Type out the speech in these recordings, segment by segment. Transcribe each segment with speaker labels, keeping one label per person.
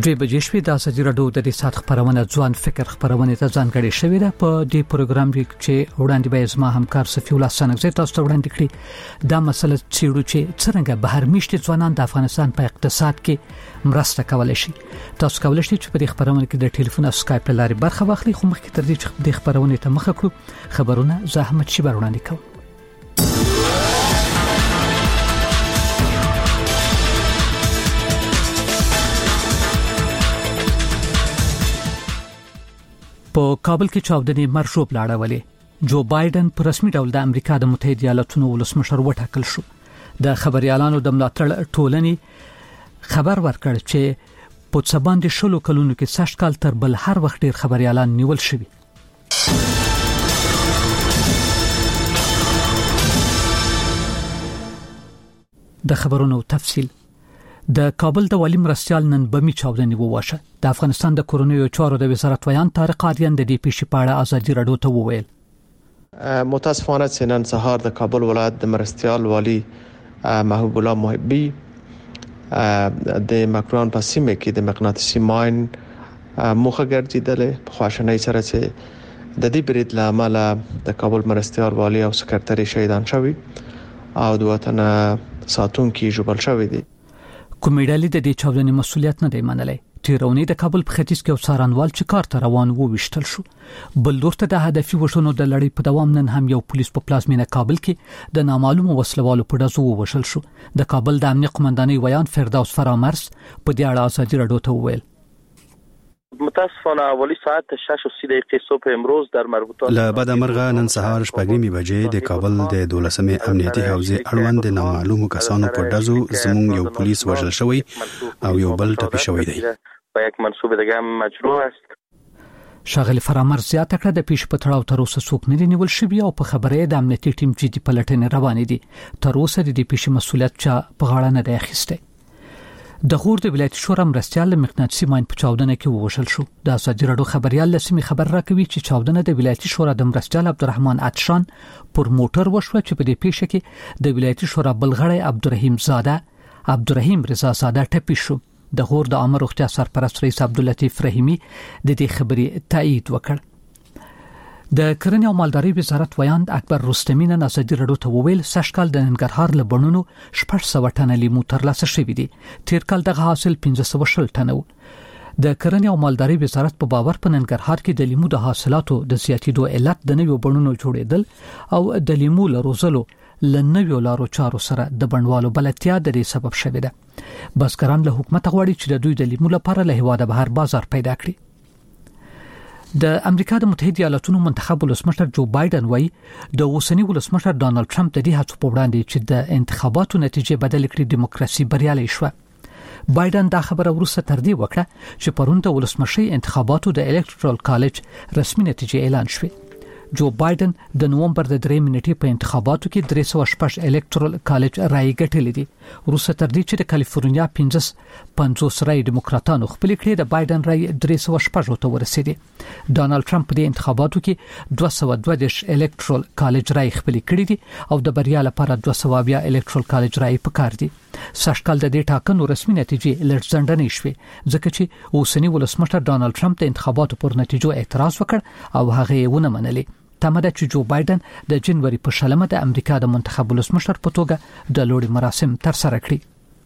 Speaker 1: دوی بجې شوې د ازادي راډیو د سات خبرونه ځوان فکر خبرونه ته ځانګړې شوې ده. په دې پروګرام کې چې وړاندې به زما همکار صفی الله سنگزی تاسو ته وړاندې کړي دا مسله چیرې چې څنګه بهر میشت ځوانان د افغانستان په اقتصاد کې مرسته کولای شي. تاسو کولای شئ چې په دې خبرونه کې د ټلیفون او سکایپ لارې برخه واخلئ. خو مخکې تر دې چې د خبرونه ته مخه کړو خبرونه زحمت شي وړاندې کوم. په کابل کې چاودنې مرشوب لاړولې. جو بایدن په رسمي ډول د امریکا د متحده ایالاتونو ولسمشر وټاکل شو. د خبريالانو د ملاتړ ټولنې خبر ورکړ چې په څه باندې شلو کلونو کې 60 کال تر بل هر وخت ډیر خبريالان نیول شوي. د خبرونو تفصیل. د کابل د والی مرستيال نن بمی چاودنې وواشه. د افغانستان د کورونیو چارو د وزارت ویان طارق آریان د دې پیښې په اړه ازادي راډیو ته وویل.
Speaker 2: متاسفانه نن سهار د کابل ولایت د مرستيال والی محبوب الله محبی د مکران په سیمه کې د مغناطیسي ماین مخه ګرځیدله. په خواشنۍ سره چې د دې برید لامل د کابل مرستيال والی او سکرټری شهیدان شوی او د وطن ساتونکو جوړل شوی دي.
Speaker 1: کومیډالي د دې چاودنې مسولیت نه دی منلای. تیرونی د کابل په ختیځ کې وسارانوال چې کار ته روان وو وشتل شو. بل لورته د هدفي وشونو د لړۍ په دوام نن هم یو پولیس په پلازمینه کابل کې د نامعلومو وسلوالو په ډزو وشل شو. د کابل د امنیت قومندانۍ ویان فردوس فرامرز په دې اړه ازادي راډیو ته وویل.
Speaker 3: متاسفانه اولی ساعت 6:30 صبح امروز در مربوطه
Speaker 4: له بعد مرغه نن سهار 8:30 بجې د کابل د 12مې امنیتي حوزې اړوند نامعلومو کسانو په ډزو زموږ یو پولیس وژل شوی او یو بل ټپي شوی دی.
Speaker 3: و یک منصوب دیگه هم مجروح است.
Speaker 1: شاغلی فرامرز زیاته کړه د پیښ په تړاو تر اوسه څوک نه دی نیول شوی او په خبره د امنیتي ټیم جدي پلټنې روانې دي. تر اوسه د دې پیښې مسولیت چا په غاړه نه دی اخیسته. د غور د ولایتي شورا مرستيال مغناطیسي ماین په چاودنه کې ووشل شو. د ازادي راډیو خبريال لسمي خبر راکوي چې چاودنه د ولایتي شورا د مرستيال عبدالرحمن عطشان پر موټر وشوه چې په دې پیښه کې د ولایتي شورا بلغړی عبدالرحیم رضا زاده ټپي شو. د غور د عامه روغتیا سرپرست رئیس عبداللطیف رحیمی د دې خبرې تایید وکړ. د کرنې او مالدارۍ وزارت ویان اکبر رستمی نن ازادي راډیو ته وویل 60 کال د ننګرهار له بڼونو 600 ټنه لیمو ترلاسه شوې دي. تیر کال دغه حاصل 1500 ټنه و. د کرنې او مالدارۍ وزارت په باور په ننګرهار کې د لیمو د حاصلاتو د زیاتېدو علت د نویو بڼونو جوړېدل او د لیمو لروزلو لنویو لارو چارو سره د بڼوالو بلدتیا د دې سبب شوې ده. بزګران له حکومت غواړي چې د دوی د لیمو لپاره له هواده بهر بازار پیدا کړي. د امریکا د متحده ایالاتونو منتخب ولسمشر جو بایدن وایي د اوسنی ولسمشر ډانلډ ټرمپ د دې هڅو په وړاندې چې د انتخاباتو نتیجې بدل کړي دیموکراسي بریالي شوه. بایدن دا خبره وروسته تر دې وکړه چې پرون د ولسمشي انتخاباتو د الکټرال کالج رسمي نتیجې اعلان شوه. جو بایدن د نوومبر د 3 نیټې په انتخاباتو کې 306 الکټرال کالج رائے ګټلې دي. وروسته تر دې چې د کالیفورنیا 50 رائے دیموکراتانو خپل کړي د بایدن رائے 306 ته ورسېدي. ډانلډ ټرمپ په انتخاباتو کې 222 الکټرال کالج رائے خپل کړي دي او د بریا لپاره 220 الکټرال کالج رائے پکار دي. 60 کال د دې ټاکنو رسمي نتیجې لړزندنې شوې ځکه چې اوسنی ولسمشر ډانلډ ټرمپ د انتخاباتو پر نتیجو اعتراض وکړ او هغه یې ونه منلې. تمه چې جو بایدن د جنوري په 16 د امریکا د منتخب ولسمشر په توګه د لوړي مراسم تر سره کړي.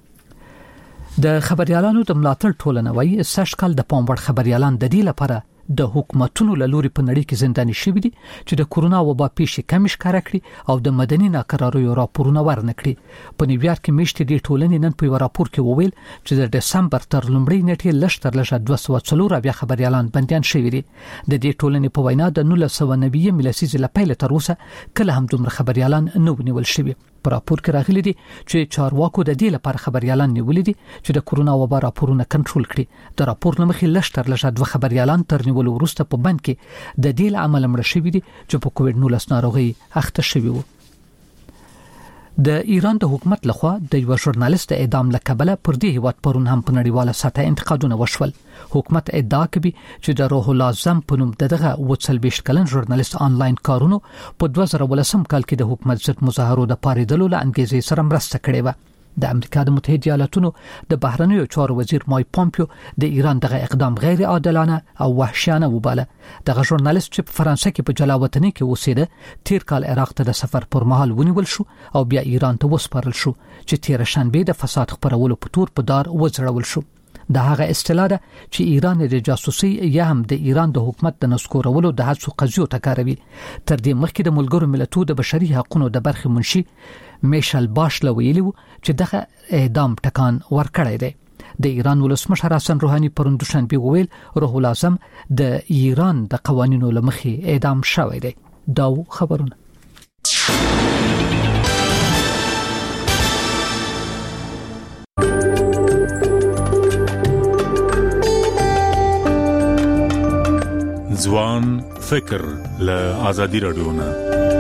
Speaker 1: د خبريالانو د ملاتړ ټولنه وایي 60 کال د پام وړ خبريالان د دې لپاره د حکومتونو لوري په نړۍ کې زنداني شوي دي چې د کورونا وبا پیښې کم ښکارا کړي او د مدني ناکراریو راپورونه ورنکړي. په نیویارک کې میشتې د ټولنې نن په راپور کې وویل چې د دسمبر تر لومړۍ نیټې لږ 240 خبريالان بنديان شوي دي. د دې ټولنې په وینا د 1990 لسیزې لپاره تر اوسه کله هم دومره خبريالان نه ونیول شوي. په راپور کې راغلي دي چې چارواکو د دې لپاره خبريالان نیولې دي چې د کورونا وبا راپورونه کنټرول کړي. د راپور لمخې لږ 2 خبريالان تر نیول وروسته په بند کې د دې عمل مړ شوي دي چې په کووډ-19 ناروغي اخته شوي وو. د ایران د حکومت لخوا د یو ژورنالیست د اعدام لکبله پر دې هیواد پرون هم په نړیواله سطح انتقادونه وشول. حکومت ادعا کوي چې د روح العظم په نوم دغه 40 کلن ژورنالیست آنلاین کارونو په 2013 کال کې د حکومت ضد مظاهرو د پاریدلو له انګیزې سره مرسته کړې و. د امریکا د متحده ایالاتونو د بهرنیو چارو وزیر مایک پومپیو د ایران دغه اقدام غیر عادلانه او وحشیانه وباله. دغه ژورنالیست چې په فرانسه کې په جلاوطنۍ کې اوسېده تیر کال عراق ته د سفر پر مهال ونیول شو او بیا ایران ته وسپارل شو چې تیر شنبه د فساد خپرولو په تور په دار وځړول شو. د هغه اصطلاح ده چې ایران د جاسوسي یا هم د ایران د حکومت د نسکورولو د هڅو قضیو تکاروي. تر دې مخکې د ملګرو ملتونو د بشري حقوقو د برخې منشي میشل باشل ویلي چې دغه اعدام ټکان ورکړی دی. د ایران ولسمشر حسن روحاني پرون دوشنبه ویل روح العظم د ایران د قوانینو لمخې اعدام شوی دی. دا خبرونه
Speaker 5: ځوان فکر له آزادي رادیو نه.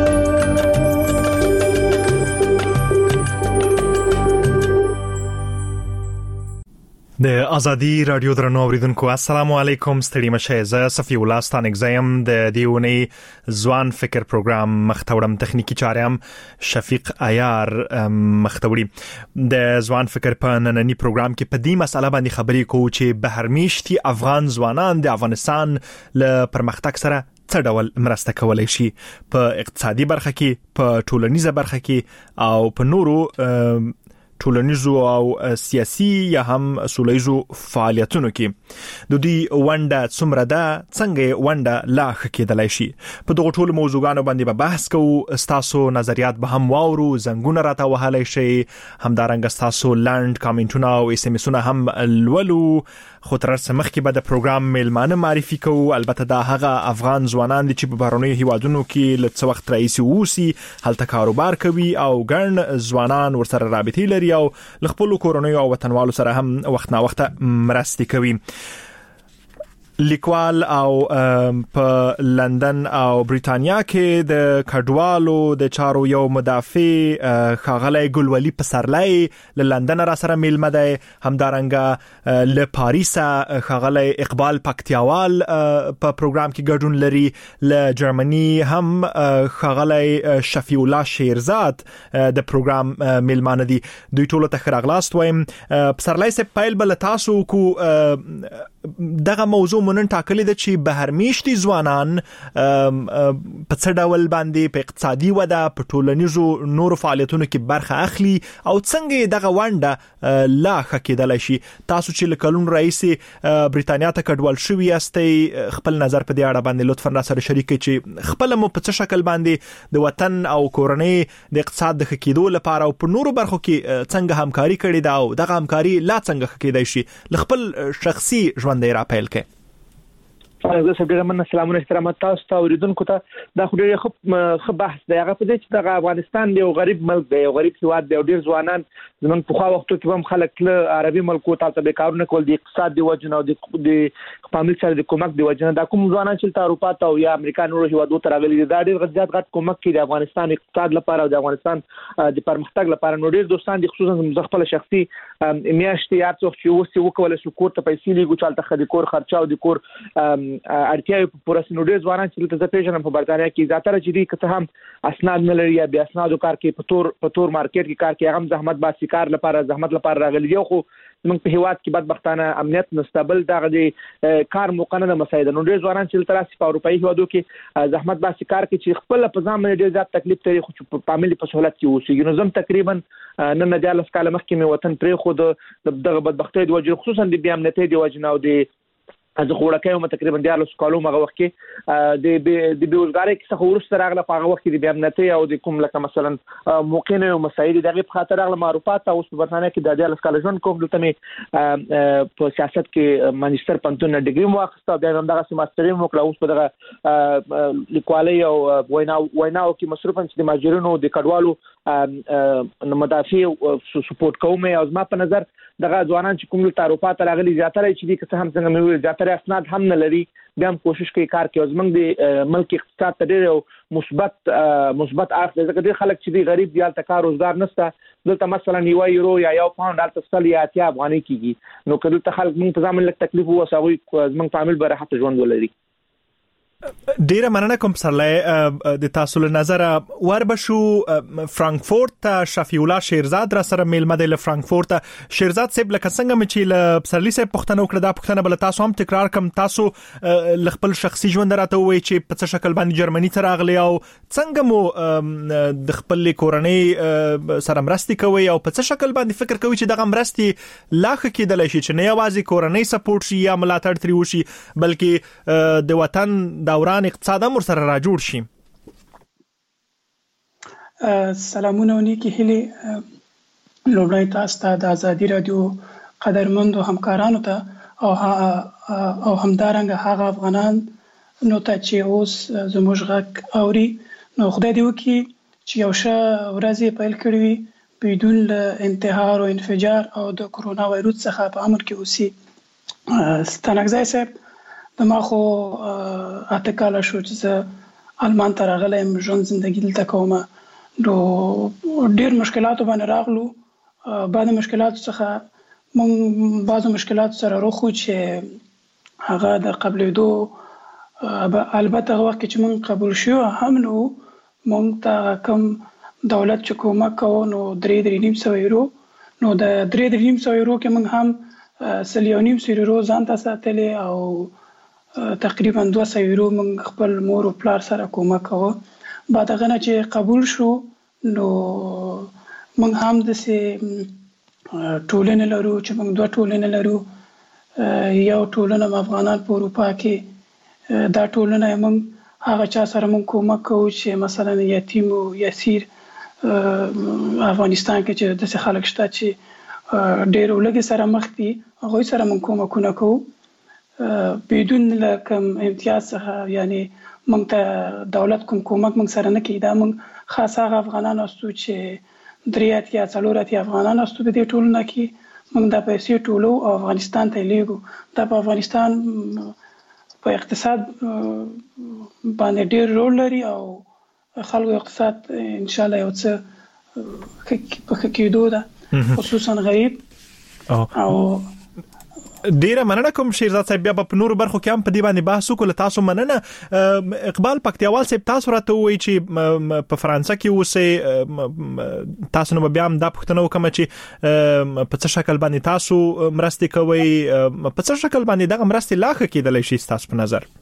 Speaker 6: د ازادي رادیو درنو اوریدونکو السلام علیکم. ستړي مشه زه صفی الله ستانک زیم د دیونی ځوان فکر پروګرام مختورم تخنیکی چارم شفیق عیار مختوړي د ځوان فکر په نننی پروګرام کې په دې مسله باندې خبرې کوو چې بهرمیشتي افغان ځوانان د افغانستان له پرمختګ سره څه ډول مرسته کولای شي په اقتصادي برخه کې په ټولنیزه برخه کې او په نورو ټولنیزو او سیاسي یا هم سولهیزو فعالیتونو کې د دې ونده څومره ده څنګه ونده لا ښه کېدلای شي. په دغه ټولو موضوعاتو باندې به بحث کوو. تاسو نظریات به هم واورو، زنګونه راته وهلای شي، همدارنګه تاسو لاند کامنټونه او اس ام اسونه هم لولو. خو تر څه مخکې به د پروګرام میلمانه معرفي کوو. البته دا هغه افغان ځوانان دي چې په بهرنیو هیوادونو کې له څه وخت راځي اوسي، هلته کاروبار کوي او ګڼ ځوانان ورسره رابطې لري او له خپلو کورنیو او وطنوالو سره هم وخت نا وخت مرستې کوي. لیکوال او په لندن او بریتانیا کې د کډوالو د چارو یو مدافع خاغلی ګلولي پسرلی له لندن را سره میلمه دی. همدارنګه له پاریس خاغلی اقبال پکتیاوال په پروګرام کې ګډون لري. له جرمني هم خاغلی شفیع الله شیرزاد د پروګرام میلمانه دي. دوی ټول ته ښه راغلاست وایم. پسرلی صاحب پیل بل تاسو کو دغه موضوع مونږ ټاکلې ده چې بهرمیشتي ځوانان په څه ډول باندې په اقتصادي وده په ټولنیزو نورو فعالیتونو کې برخه اخلي او څنګه دغه ونده لا ښه کېدلای شي. تاسو چې له کلونو راهیسې بریتانیا ته کډوال شوي یاستئ، خپل نظر په دې اړه باندې لطفا را سره شریک کړئ چې خپل مو په څه شکل باندې د وطن او کورنۍ د اقتصاد د ښه کېدو لپاره او په نورو برخو کې څنګه همکاري کړې ده او دغه همکاري لا څنګه ښه کېدای شي. له خپل شخصي ژوند یې را پیل کړئ.
Speaker 7: زه سپیره من سلامونه احترامات تاسو ته اوریدونکو ته. دا خو ډېر ښه بحث دی. هغه په دې چې د افغانستان یو غریب ملک دی، یو غریب هیواد دی او ډېر ځوانان زمونږ په خوا وختو کې هم خلک له عربي ملکو ته به کارونه کول د اقتصاد دی وجنه او د فامیل سره د کومک دی وجنه. دا کوم ځوانان چې اروپا ته او یا امریکا نورو هیوادو ته راغلي دي دا ډېر غټ کومک کوي د افغانستان اقتصاد لپاره او د افغانستان د پرمختګ لپاره. نو ډېر دوستان دي خصوصا زموږ خپل شخصي میاشتې یا څو چې اوس وکول شو کور ته پیسې لیږو چالت خدي کور خرچه او د کور اړتیا پورا سنوډي ځوانان چې ته پیژنم په برتانیا کې زیاتره چې دي که هم اسناد نه لري یا بیا اسنادو کار کې په تور مارکیټ کې کار کې هم زحمت باسي کار لپاره زحمت لپاره راغلي دي. خو موږ په هیواد کې بدبختانه امنیت نستابل دغه د کار موقنه د مسایده. نو ډېر ځوانان چې تر اوسه په اروپאי هیوادو کې زحمت باسي کار کې چې خپل په ځان باندې ډېر زیات تکلیف لري خو په فامیل په سہولت کې اوسېږي. نو زم تقریبا نن د 14 کال مخکې مې وطن پرې خو دغه بدبختۍ د وجه خصوصا د بیا امنیتي د وجه او د از خوړکې هم تقریبا 14 کالو مغه وخت کې د بیروزګاری کې څخه ورسره راغله په هغه وخت کې د امنیتي او د کوم لکه مثلا موقعینه او مسایل دغه په خاطر راغله معروفات او په برتانیا کې د 14 کال ژوند کوم دلته مې په سیاست کې مانچستر پنتون ډیګری واخیسته بیا هم دغه ماستریم وکړه. اوس په دغه لیکوالي او ویناو کې مصروف ام چې د ماجرونو د کډوالو مدافع سپورټ کوم او زما په نظر دغه ځوانان چې کوم له اروپا ته راغلي زیاتره چې دي که هم څنګه مې زیاتره اسناد هم نه لري بیا هم کوشش کوي کار کوي. زمونږ د ملک اقتصاد ته ډېر مثبت اړخ دی ځکه ډېر خلک چې دي غریب دي هلته کار روزګار نشته. دلته مثلا یو یورو یا یو پاوند هلته 100 یا 80 افغانۍ کېږي. نو که دلته خلک موږ په ځان باندې تکلیف ووسه هغوی زمونږ فامیل به راحته ژوند ولري.
Speaker 6: ډیره مننه کوم سرلای د تاسو له نظر وربشو فرانکفورت ته شفیع الله شیرزاد را سره میلمه د فرانکفورت شیرزاد صاحب لکه څنګه مې چې له پسرلی صاحب پښتنه وکړه دا پښتنه بل تاسو هم تکرار کوم تاسو خپل شخصي ژوند راته وایي چې په څه شکل باندې جرمني ته راغلی او څنګه مو د خپل کورنۍ سره مرستي کوي او په څه شکل باندې فکر کوي چې دغه مرستي لاخه کېدلی شي چې نه یوازې کورنۍ سپورټ شي یا ملاتړ تری وشي بلکې د وطن دوران اقتصاد هم سره را جوړ شي.
Speaker 8: سلامونه ونیکی هلي لومړی تاسو ته د ازادي رادیو قدرمندو همکارانو ته او همدارنګه هغه افغانان نو ته چې اوس زموږ غږ اوري نو خدای دې وکړي چې یو ښه ورځ پیل کړي وي بدون انتحار او انفجار او د کرونا وایروس څخه په امن کې اوسي. ستانکزی صاحب د ما خو اته کاله شو چې زه آلمان ته راغلم ژوند زندگی دلته کوم نو ډیر مشکلاتو باندې راغلو بعد مشکلاتو څخه مونږ بعضو مشکلاتو سره روخو چې هغه د قبلېدو البته هغه وخت چې مونږ قبول شو هم نو مونږ ته کوم دولت چې کومک کوو نو 3.5 یورو نو د 3.5 یورو کې مونږ هم 1.5 یورو ځان ته ساتلې او تقریبا 200 یورو مونږ خپل مور او پلار سره کومک کوو. بعد هغه نه چې قبول شو نو مونږ هم د ټولنې لرو چې مونږ دوه ټولنې لرو یو ټولنه افغانان په اروپا کې دا ټولنه مونږ هغه چا سره مونږ کومک کوو چې مثلا یتیم او یسیر افغانستان کې چې د خلک شته چې ډېر ولګي سره مخ دي هغه سره مونږ کومکونه کوو بدون لکم امتیاز څخه یعنی مونږ ته دولت کومک مونږ سره نه کوي دا مونږ خاص هغه افغانان استو چې 3 یا 4 افغانان استو په دې ټولنه کې مونږ د پیسې ټولو او افغانستان ته لیږو دا په افغانستان په اقتصاد باندې ډېر رول لري او خلکو اقتصاد ان شاء الله یو څه په کېدو ده خصوصا غریب او
Speaker 6: ډیره مننه کوم شیرزاد صاحب بیا په نور برخو کې هم په دې باندې بحث وکړو تاسو مننه اقبال پکتیوال صاحب تاسو راته وایي چې په فرانسه کې اوسې تاسو نو بیا هم دا پوښتنه وکم چې په څه شکل باندې تاسو مرستې کوي په څه شکل باندې دغه مرستې لاخه کېدلی شي تاسو په نظر.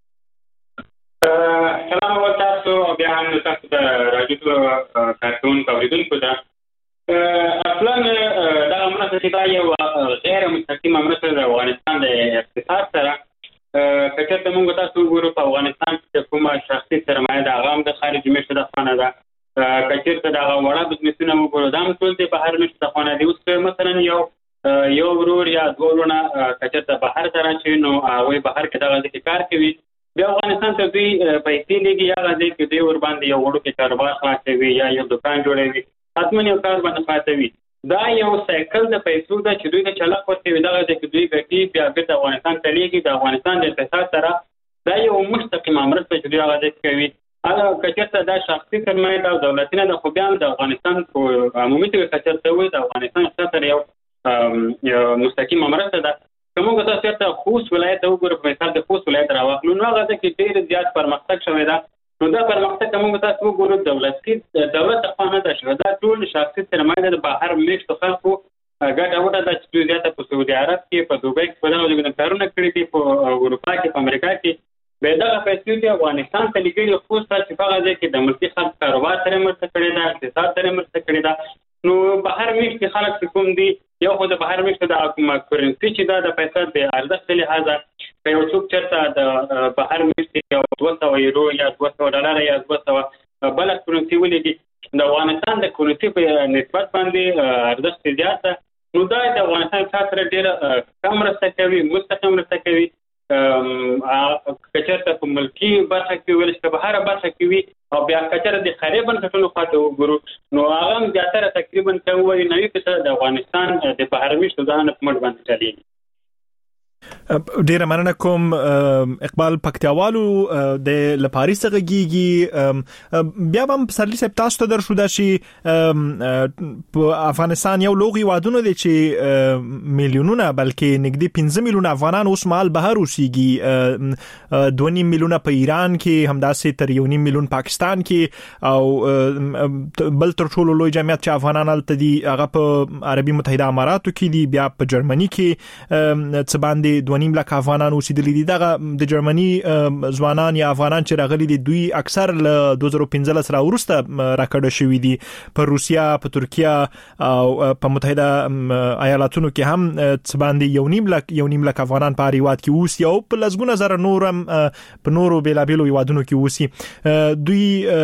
Speaker 9: سلام او تاسو بیا هم تاسو د راډیو کارتون اوریدونکو ته اصلا دا مرسته چې دا یو غیر مستقیمه مرسته د افغانستان د اقتصاد سره کچته موږ تاسو ګورو په افغانستان کې کومه شخصي سرمایه د هغه د خارجي میشته د خانه ده کچته دا وړه بزنسونه موږ ګورو دا ټول د بهر میشته د خانه دی اوس مثلا یو ورور یا دوه ورونه کچته بهر ته راشي نو هغه بهر کې دغه ځکه کار کوي بیا افغانستان ته دوی پیسې لګي یا غځي کې دوی ور باندې یو وړو کې کاروبار خلاصوي یا یو دکان جوړوي حتمن یو کار باندې خاطوي دا یو سایکل د پیسو د چې دوی د چلق ورته دغه د دوی ګټي بیا د افغانستان ته لیږي د افغانستان د اقتصاد سره دا یو مستقیم مرسته چې دوی هغه کوي هغه کچته دا شخصي سرمایه د دولتینه د خو بیا د افغانستان په عمومي توګه کچته وي د افغانستان سره یو مستقیم مرسته ده کومه تاسو ته خوست ولایت وګورئ په مثال د خوست ولایت راوخلو نو هغه د کې ډېر زیات پرمختګ شوی ده نو دا پرمختګ کومه تاسو وګورئ دولت خانه ده شو دا ټول شخصي سرمایه د بهر میشته خلکو ګټه وټه د چې زیاته په سعودي عرب کې په دوبۍ کې په دغه لګنه کارونه کړی دي په اروپا کې په امریکا کې به دغه پیسې د افغانستان ته لګي خو ستاسو په غږ کې د ملکی خلک کاروبار سره مرسته کړی ده اقتصاد سره مرسته کړی ده نو بهر میشته خلک کوم دي یو خو د بهر میشته د کومه کرنسي چې دا د پیسې د ارزښت له لحاظه په یو څوک چرته د بهر میشته یو 200 یورو یا $200 یا 200 بل کرنسي ولګي د افغانستان د کرنسي په نسبت باندې ارزښت زیات ده نو دا د افغانستان سره ډېر کم مرسته کوي مستقیم مرسته کوي کچرته په ملکی برخه کې ویل چې بهر برخه کې وي او بیا کچره د خریبن کټلو خاطر وګورو نو هغه زیاتره تقریبا کوي 90% د افغانستان د بهر میشته ځان په مټ باندې چلیږي.
Speaker 6: ډیر مننه کوم اقبال پکتیاوالو د لپاری څخهږي بیا هم سرلی سپ تاسو ته درشو د شي په افغانستان یو لوغي وادونه دي چې میلیونونه بلکې نږدې 15 میلیونه افغانان اوس مال بهر اوسېږي 2.5 میلیونه په ایران کې همداسې تر 1.5 میلیون پاکستان کې او بل تر ټولو لوی جمعیت چې افغانان الته دي هغه په عربي متحده اماراتو کې دي بیا په جرمني کې څه باندې 2.5 لک افغانان اوسېدلي دي دغه د جرمني ځوانان یا افغانان چې راغلي دي دوی اکثر ل 2015 سره ورسته راکړه شوې دي په روسیا په ترکیه او په متحده ایالاتونو کې هم څه باندې 1.5 لک افغانان په ریواد کې اوسي او په لزګونه زره نورم په نورو بیلابیلو یوادونو کې اوسي دوی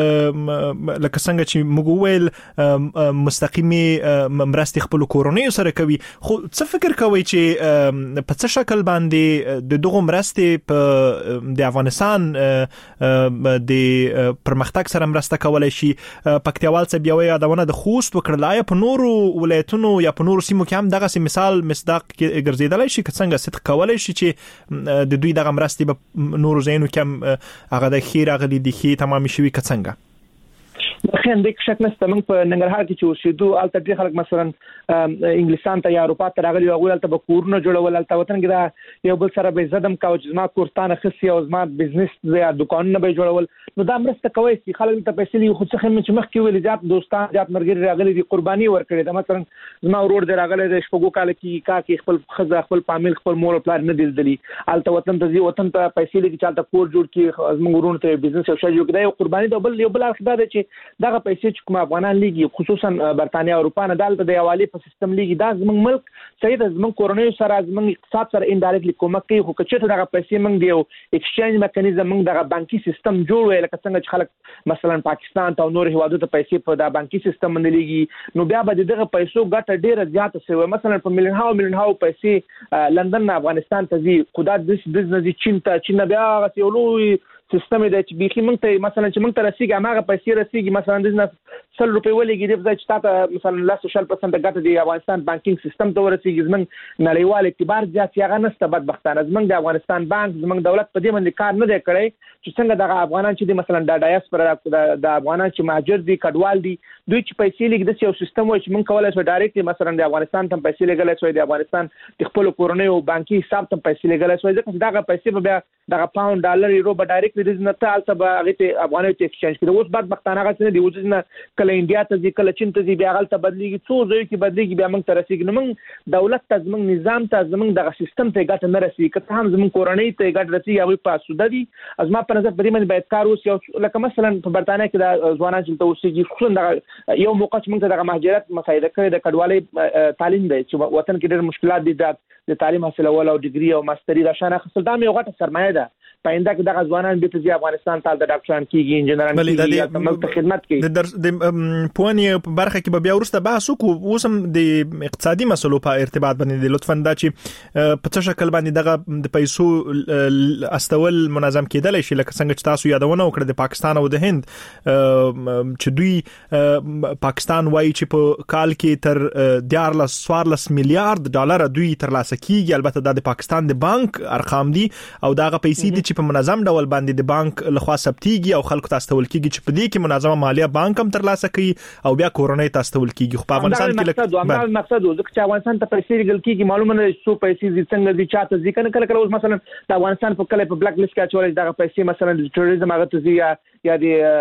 Speaker 6: لکه څنګه چې موږ ویل مستقیمي مرستې خپل کورونی سره کوي خو څه فکر کوي چې په څه شکل باندې د دغه مرستې په د افغانستان د پرمختګ سره مرسته کولای شي پکتیاوال څخه بیا یادونه د خوست وکړلای په نورو ولایتونو یا په نورو سیمو کې هم دغه مثال مصداق ګرځیدلای شي څنګه صدق کولای شي چې د دوی دغه مرستې په نورو ځایونو کې هغه د خیر غلي دي خې تمام شي څنګه
Speaker 7: خو د شک نشته موږ په ننګرهار کې چې اوسېدو الته ډېر خلک مثلا انګلستان ته یا اروپا ته راغلي او الته به کورونه جوړول الته وطن کې دا یو بل سره به زدم کاوه چې زما کورتانه خسي او زما بزنس یا دکانونه به جوړول نو دا مرسته کوي چې خلک ته پیسې لې خو څه هم چې مخ کې ویل ځات دوستان ځات مرګري راغلي دي قرباني ورکړي دا مثلا زما ورور دی راغلی د شپږو کال کې خپل خزه خپل فامیل خپل مور او پلار نه دلدلي الته وطن ته وطن ته پیسې لې چې الته کور جوړ کړي زموږ ورونه ته بزنس او شای جوړ کړي قرباني دا یو بل اخدا دی چې دغه پیسې چې کوم افغانان لیږي خصوصا برتانیا او اروپا نه دالته د حواله په سیستم لیږي دا زموږ ملک صحیح د زموږ کورونی سره زموږ اقتصاد سره انډایرکټلی کومک کوي خو کچته دغه پیسې موږ دیو ایکسچینج میکانیزم موږ دغه بانکي سیستم جوړ ویل لکه څنګه چې خلک مثلا پاکستان ته نور هیوادو ته پیسې په د بانکي سیستم باندې لیږي نو بیا به دغه پیسو ګټه ډیره زیاته شوی مثلا په ملیون هاو پیسې لندن افغانستان ته زی خدا د بزنس چین ته بیا غسیولو سیستم د چې بيخي مونږ ته مثلا چې مونږ ته رسیدي هغه پیسې رسیدي مثلا د 100 روپۍ ولګي د ځای چې تاسو مثلا 10% ګټه دی افغانستان بانکینګ سیستم ته ورسیږي زمونږ نړیوال اعتبار زیات یغه نسته بدبختانه زمونږ د افغانستان بانک زمونږ دولت په دې باندې کار نه دی کړی چې څنګه د افغانان چې مثلا د ډایسپورا د افغانان چې مهاجر دي کډوال دي دوی چې پیسې لګي د یو سیستم وای چې مونږ کولای شو ډایرکټلی مثلا د افغانستان ته پیسې لګولای شو د افغانستان د خپل کورونی او بانکي حساب ته پیسې لګولای شو ځکه دغه پیسې به دغه پاوند ډالر یورو به ډایرکټلی د نه الته به هغه ته افغاني ته ایکسچینج کړي اوس بعد بدبختانه غسنه دی اوس نه کله انډیا ته ځي کله چین ته ځي بیا غلطه بدلیږي څو ځای کې بدلیږي بیا موږ ته رسیږي نو موږ دولت ته زموږ نظام ته زموږ دغه سیستم ته ګټه نه رسیږي که هم زموږ کورنۍ ته ګټه رسیږي هغه په سوده دي از ما په نظر پرې باندې باید کار وشي لکه مثلا په برتانیا کې د ځوانان چې ته اوسېږي خصوصا یو موقع چې موږ ته د مهاجرت مسایده کړي د کډوالۍ تعلیم دی چې وطن کې ډېر مشکلات دي د تعلیم حاصلول او ډیګري او ماستري د شانه خپل دا یو غټه سرمایه ده پاینده کې د ځوانان به ته افغانستان ته د ډاکټران کیږي انجنیران کیږي د ملک خدمت کوي
Speaker 6: د پوانی په برخه کې بیا ورسته بحث وکړو اوس هم د اقتصادي مسلو په ارتباط باندې لطفاً دا چې په څه شکل باندې دغه د پیسو استول منظم کېدل شي لکه څنګه چې تاسو یادونه وکړه د پاکستان او د هند چې دوی پاکستان وایي چې په کال کې تر 14 میلیارډ ډالر دوی ترلاسه کیږي البته د پاکستان د بانک ارقام دي او دغه پیسې دي چې په منظم ډول باندې د بانک لخوا ثبتيږي او خلکو ته استول کیږي چې په دې کې منظمه مالیه بانک هم ترلاسه کوي او بیا کورونی ته استول کیږي خو په افغانستان کې
Speaker 7: مقصد ځکه چې افغانستان ته پیسې لګل کیږي معلومه نه څو پیسې دي څنګه دي چاته ځي کنه کله اوس مثلا د افغانستان په کله په بلاک لیست کې اچول دغه پیسې مثلا د ټوریزم هغه ته یا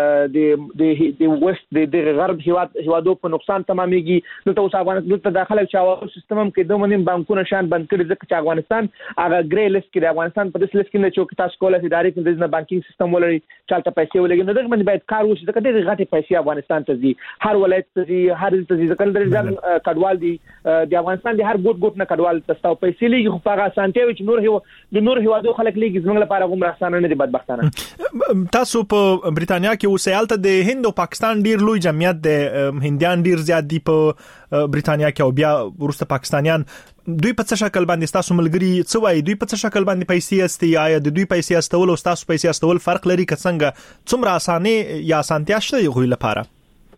Speaker 7: د وست د غرب هیوادو په نقصان تمامېږي نو ته اوس افغانستان ته داخله چاوه سیستم هم کې دوه منیم بانکونه شان بند کړي ځکه چې افغانستان هغه ګری لیست کې د افغانستان په دې لیست کې نه چوک تاسو کولای شئ ډایرکټ د بانکینګ سیستم ولري چالتہ پیسې ولګي نو دغه باندې باید کار وشي ځکه ډېر غټي پیسې افغانستان ته ځي هر ولایت ته ځي هر ځای ته ځي ځکه ډېر کډوال دي د افغانستان د هر ګوټ نه کډوال تاسو پیسې لګي خو هغه سانتي چې نور هیوادو خلک لګي زموږ لپاره کوم راسانه نه دي بدبختانه
Speaker 6: تاسو په بریتانیا کې اوسېالته د هند او پاکستان ډیر لوی جمعیت د هندیان ډیر زیات دي په بریتانیا کې او بیا ورسته پاکستانیان دوی په څه شکل باندې تاسو ملګری څه وایي دوی په څه شکل باندې پیسې استي یا د دوی پیسې استول او تاسو پیسې استول فرق لري که څنګه څومره اسانه یا اسانتیا شته غوي لپاره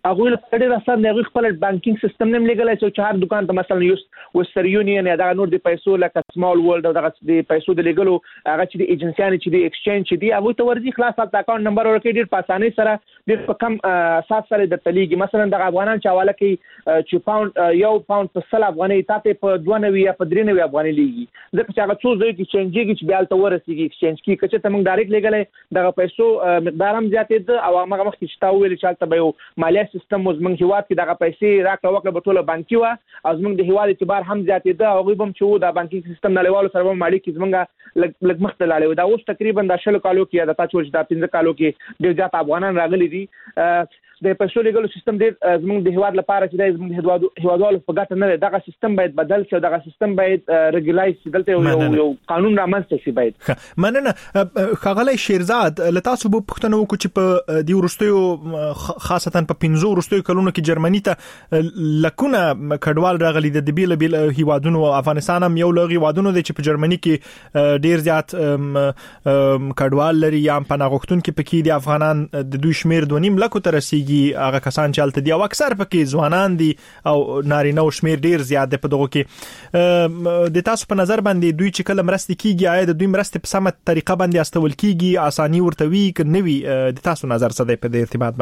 Speaker 7: هغه له ډېر اساس نه خپل بانکینګ سیستم نیم لګلای چې هر دکان ته مثلا یو وستر یونین یا د نور د پیسو لکه سمال ورلد او د پیسو د لګلو هغه چې د ایجنسیان چې د ایکسچینج چې دی هغه ته ورځي خلاص د اکاونټ نمبر ورکړي ډېر په اسانۍ سره ډېر په کم اساس سره د تلیږي مثلا د افغانان چې حواله کوي چې پاوند یو پاوند په 100 افغاني تاسو په 92 یا په 93 افغاني لیږي ځکه چې هغه څو ځای کې چینجيږي چې بیا ته ورسیږي ایکسچینج کې کچې ته موږ ډایرکټ لګلې د پیسو مقدار هم زیاتې ده او هغه مخکې چې تا ویل چې تاسو به مالیه سیستم زموږ هیواد کې دغه پیسې راکړه وکړه په ټوله بانکي و او زموږ د هیواد اعتبار هم زیاتې ده او غوښم چې د بانکي سیستم نړیوالو سره هم مالی کې زموږ لږ مخته لاړې دا اوس تقریبا د 10 کالو کې د تاسو چې د 15 کالو کې ډېر زیات افغانان راغلي دي د پیسو لګلو سیستم ډېر زموږ د هیواد لپاره چې د زموږ هیوادوالو په ګټه نه دی دغه سیستم باید بدل شي دغه سیستم باید ریګولایز شي دلته یو قانون رامنځته شي باید
Speaker 6: مننه خغلی شیرزاد لتاسو په پښتنو کو چې په دی ورستیو خاصتا په 15 ورستیو کلونو کې جرمني ته لکونه کډوال راغلي د بیل بیل هیوادونو افغانستان هم یو لغي هیوادونو د چې په جرمني کې ډیر زیات کډوال لري یا پناهغښتون کې پکې دي افغانان د دوی شمیر 2.5 لک تر رسیدي هغه کسان چې الته دي او اکثر پکې ځوانان دي او نارینه او شمیر ډیر زیات دی په دغه کې د تاسو په نظر باندې دوی چې کله مرستې کیږي آیا د دوی مرستې په سمه طریقه باندې استول کیږي اساني ورته وی ک نوي د تاسو نظر څه دی په دې ارتباط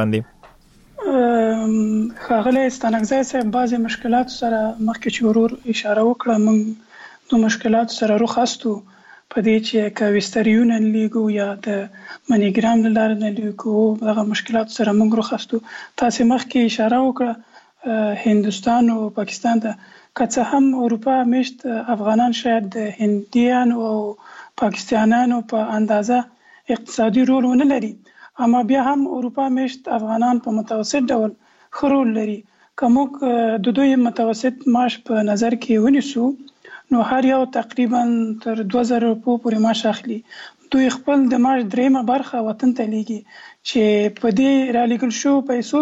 Speaker 6: باندې
Speaker 8: خاغله استانګزای صاحب بعضی مشکلات سره مخکې چې ورور اشاره وکړه موږ د مشکلات سره روخاستو په دې چې کويستریون لیګو یا د منیګرام لاره نه لیګو هغه مشکلات سره موږ روخاستو تاسو مخکې اشاره وکړه هندستان او پاکستان ته کڅه هم اروپا مشت افغانان شاید د هندیان او پاکستانیانو په اندازه اقتصادي رول ونه لري اما بیا هم اروپا مشت افغانان په متوسط ډول خرول لري کوم د دوی متوسط معاش په نظر کې ونیسو نو هر یو تقریبا تر 2000 روپو پورې معاش اخلي دوی خپل د معاش دریمه برخه وطن ته لیږي چې په دې را لګل شو پیسو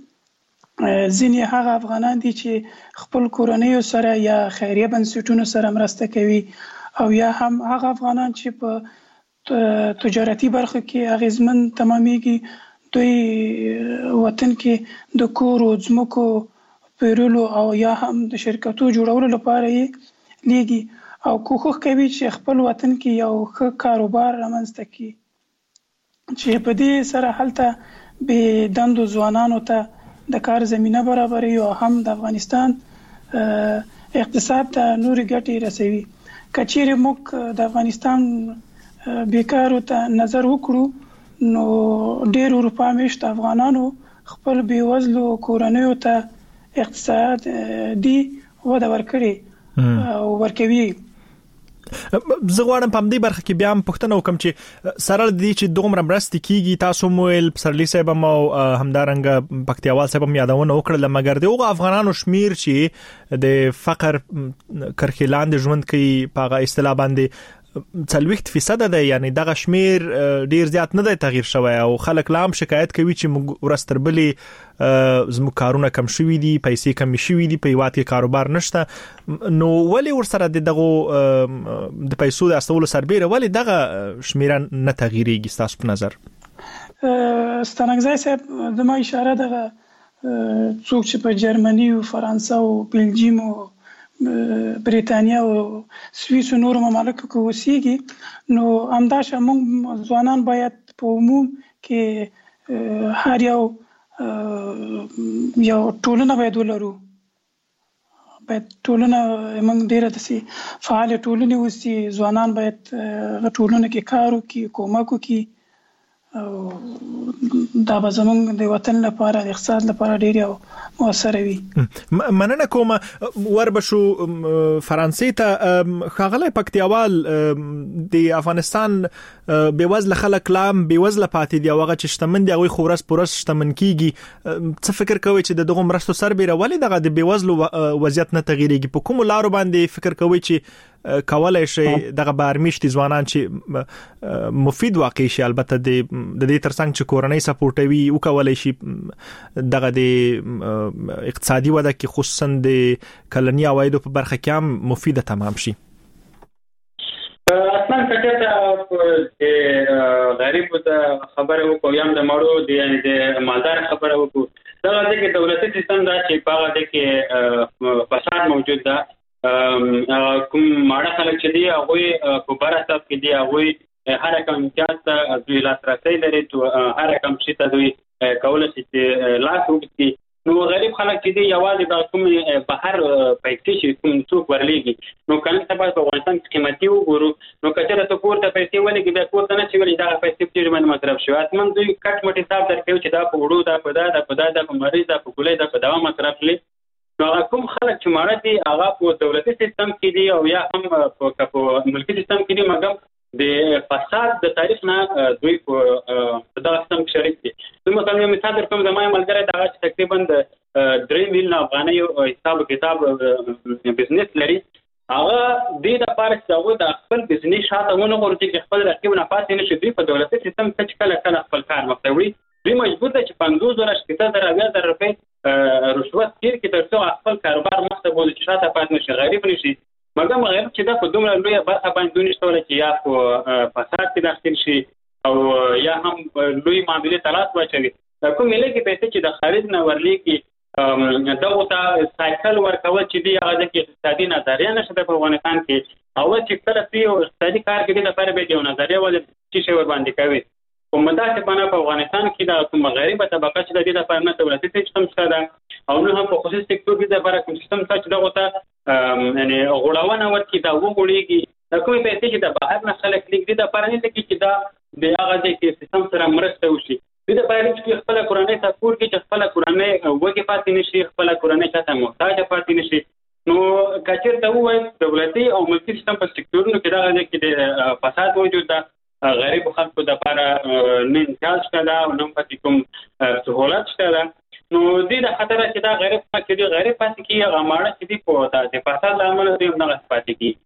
Speaker 8: کې ځینې هغه افغانان دي چې خپل کورنۍ سره یا خیریه بنسټونو سره مرسته کوي او یا هم هغه افغانان چې په تجارتي برخه کې اغیزمن تمامېږي دوی وطن کې د کور او ځمکو پیرلو او یا هم د شرکتو جوړولو لپاره یې لیږي او کوښښ کوي چې خپل وطن کې یو ښه کاروبار رامنځته کړي چې په دې سره هلته به دندو ځوانانو ته د کار زمينه برابرې او هم د افغانستان اقتصاد ته نوري ګټې رسوي کچېره موږ د افغانستان بیکارو ته نظر وکړو نو ډېر اروپا مشت افغانانو خپل بیوزلو کورنیو ته اقتصاد دی وده ورکړي او ورکوي
Speaker 6: زه غواړم په دې برخه کې بیا هم پوښتنه وکم چې سره دې چې دومره مرستې کیږي تاسو مویل سرلی صاحب او همدارنګ پکتیاوال صاحب یادونه وکړه مګر دغه افغانانو شمیر چې د فقر کرخلان د ژوند کوي په اصطلاح باندې 40% ده یعنی دغه شمیر ډیر زیات نه دی تغییر شوی او خلک لام شکایت کوي چې ورستربلې زمو کارونه کم شوي دي پیسې کم شوي دي په یوات کې کاروبار نشته نو ولی ورسره دغه د پیسو د استولو سربېره ولی دغه شمیره نه تغییریږي تاسو په نظر
Speaker 8: ستانګزای صاحب د ما اشاره دغه څوک چې په جرمني او فرانسه او بلجیم او بریتانیا او سویس او نور ممالکو کې اوسېږي نو همداشه موږ ځوانان باید په عموم کې هر یو ټولنه باید ولرو باید ټولنه موږ ډېر داسې فعال ټولنه اوسي ځوانان باید ټولنه کې کار وکړي کومک وکړي او دا به زموږ د وطن لپاره د اقتصاد لپاره ډېر یو مؤثر وي
Speaker 6: مننه کوم وربشو فرانسې ته خاغله پکتیاوال د افغانستان بیوزله خلک لام بیوزله پاتې دی هغه چې شتمن دی هغه خورس پورس شتمن کیږي څه فکر کوي چې دغه مرستو سربېره ولې دغه د بیوزلو وضعیت نه تغییرېږي په کوم لارو باندې فکر کوي چې کولای شي دغه بارمیشت ځوانان چې مفید واقع شي البته د دې ترڅنګ چې کورنۍ سپورټوي او کولای شي دغه د اقتصادي وده کې خصوصا د کلنی عوایدو په برخه کې هم مفیده تمام شي
Speaker 9: اصلا کټه د غریب ته خبره وکړو یا د مړو د مالدار خبره وکړو دا د دولتي سیستم دا چې په هغه کې فساد موجود ده کوم ماړه خلک چې دی هغه په بار حساب کې دی هغه هر کوم امتیاز ته دوی لاسرسي لري هر کوم شي ته دوی کولای شي چې لاس وکړي نو غریب خلک چې دی یوازې د کوم بهر پیسې شي کوم څوک ورلېږي نو کله چې په افغانستان کې قیمتي وګورو نو کچره ته کور ته پیسې ولګي د کور ته نه چې ولې دا پیسې په باندې مصرف شي اتمن دوی کټ مټ حساب درکوي چې دا په وړو دا په مریض دا په ګولې دا په دوا مصرف لري نو کوم خلک چې ماړه دي هغه په دولتي سیستم کې دي او یا هم په ملکي سیستم کې دي مګر د فساد د تاریخ نه دوی په دغه سیستم کې شریک دي نو مثلا یو مثال درکوم زمای ملګری دا چې تقریبا د 3 میلیون افغانۍ حساب کتاب بزنس لري هغه د لپاره چې هغه د خپل بزنس شاته ونه غوړي چې خپل رقیب نه پاتې نشي دوی په دولتي سیستم کې کله خپل کار مخوي دوی مجبور دي چې 50,000 روپۍ رشوت تیر کې ترڅو خپل کاروبار مخته بوزي چې شاته پاتې نشي غریب نشي مګر غیر چې دا په دومره لوی برخه باندې نشته چې یا په فساد کې داخل شي او یا هم لوی معاملې تلاش واچوي کوم ملي کې پیسې چې د خارج نه ورلېږي دغه ته سایکل ورکول چې دی هغه د اقتصادي نظریه نشته په افغانستان کې او چې کله په اقتصادي کار کې د لپاره به یو نظریه ولې چې شی ور باندې کوي کومه چې په افغانستان کې د کوم غریبه طبقه چې د دې لپاره نه دولتي سیستم شته او نه هم په خصوصي سکتور کې د لپاره کوم سیستم چې دغه ته یعنی غوړاونه ورکړي دا وګړيږي د کومې پیسې چې د بهر نه خلک لیکي د لپاره نه لیکي چې دا د هغه د سیستم سره مرسته وشي د لپاره چې خپل کورنۍ سپورټ کې چې خپل کورنۍ وګي پاتې نشي خپل کورنۍ ته محتاج پاتې نشي نو کچیر ته وایي دولتي او ملکي سیستم په سکتورونو کې دا د فساد موجود ده غریب خلکو د لپاره نه امتیاز شته او نه پاتې کوم سہولت شته نو دې د خطر چې دا غریب پاتې کی غماړه چې دی په د فساد عمل دی نه پاتې کی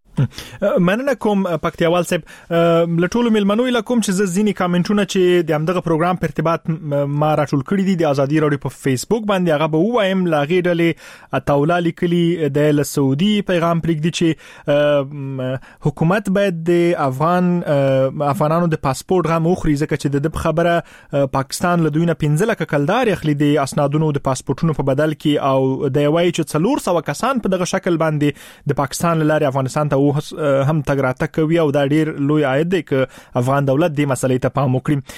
Speaker 6: مننه کوم پکتیوال صاحب لټول ملمنوي لکم چې زینی کامنټونه چې د همدغه پروګرام په ارتباط ما راټول کړی دي د ازادي رادیو په فیسبوک باندې هغه به وایم لاغې ډلې اتاولا لیکلي د سعودي پیغام پرېږدي چې حکومت باید د افغانانو د پاسپورت غو مخري ځکه چې د خبره پاکستان له دوی نه 15 لک کلدار اخلي د اسنادونو د پاسپورتونو په بدل کې او د وایي چې 400 کسان په دغه شکل باندې د پاکستان لاري افغانستان ته هم تګراته کوي او دا ډیر لوی عاید دی چې افغان دولت دې مسلې ته پام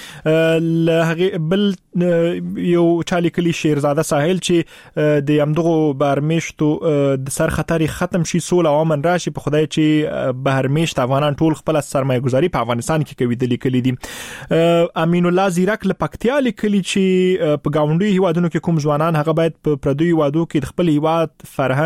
Speaker 6: وکړي بل یو چالي کلی شیرزاده ساحل چې د امدغه بهرمیشتو د سر خطر ختم شي سول او امن راشي په خدای چې بهرمیشت افغانان ټول خپل سرمایه گذاري په افغانستان کې کوي د لیکلي دي امین الله زیرک له پکتیا لیکلي چې په گاونډي هیوادونو کې کوم ځوانان هغه باید په پردوي هیوادو کې خپل هیواد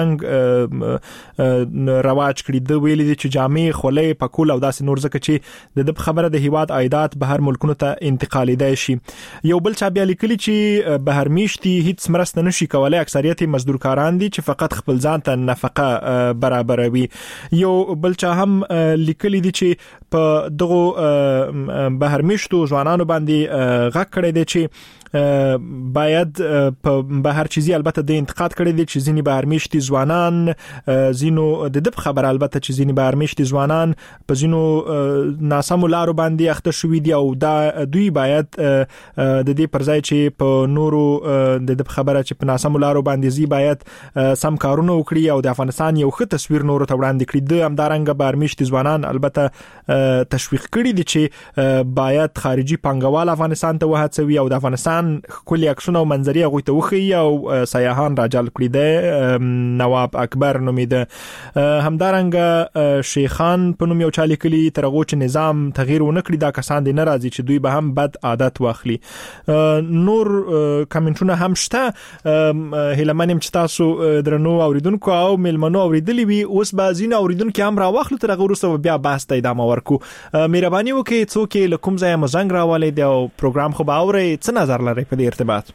Speaker 6: فرهنګ رواج کړي د ویلي چې جامع خولې پکول او داسې نور ځکه چې د خبره د هیواد عایدات بهر ملکونو ته انتقالي دی شي یو بل چا بیا لیکلي چې بهر میشتي هیڅ مرسته نشي کولای اکثریت مزدور کاران دي چې فقط خپل ځان ته نفقه برابروي یو بل چا هم لیکلي دي چې په دغه بهر میشتو ځوانانو باندې غږ کړی دی چې باید په بهر چیزي البته د انتقاد کړی دي چې ځینی بهر میشتي ځوانان زینو د خبر البته چې ځینی بهر میشتي ځوانان په زینو ناسم لارو باندې اخته شوې دي او دا دوی باید د دې پرځای چې په نورو د خبره چې په ناسم لارو باندې زی باید سم کارونه وکړي او د افغانستان یو ښه تصویر نورو ته وړاندې کړي د همدارنګ بهر میشتي ځوانان البته تشویق کړي دي چې باید خارجي پنګوال افغانستان ته وهڅوي او د افغانستان کلی عکسونه او منظرې هغه ته وخی او سیاحان راجل کړی دی نواب اکبر نومیده همدارنګ شیخان په نوم یو چالي کلی ترغه چې نظام تغییر ونه کړی دا کسان دي ناراضي چې دوی به هم بد عادت واخلي نور کمنټونه هم شته هلمنیم چې تاسو درنو اوریدونکو او ملمنو اوریدلی وي اوس بازین اوریدونکو هم را واخلو ترغه ورسره بیا بحث ته ادامه ورکو مهرباني وکړئ څوک له کوم ځای مزنګ راوالي دی او پروګرام خو باوري څه نظر لري په دې ارتباط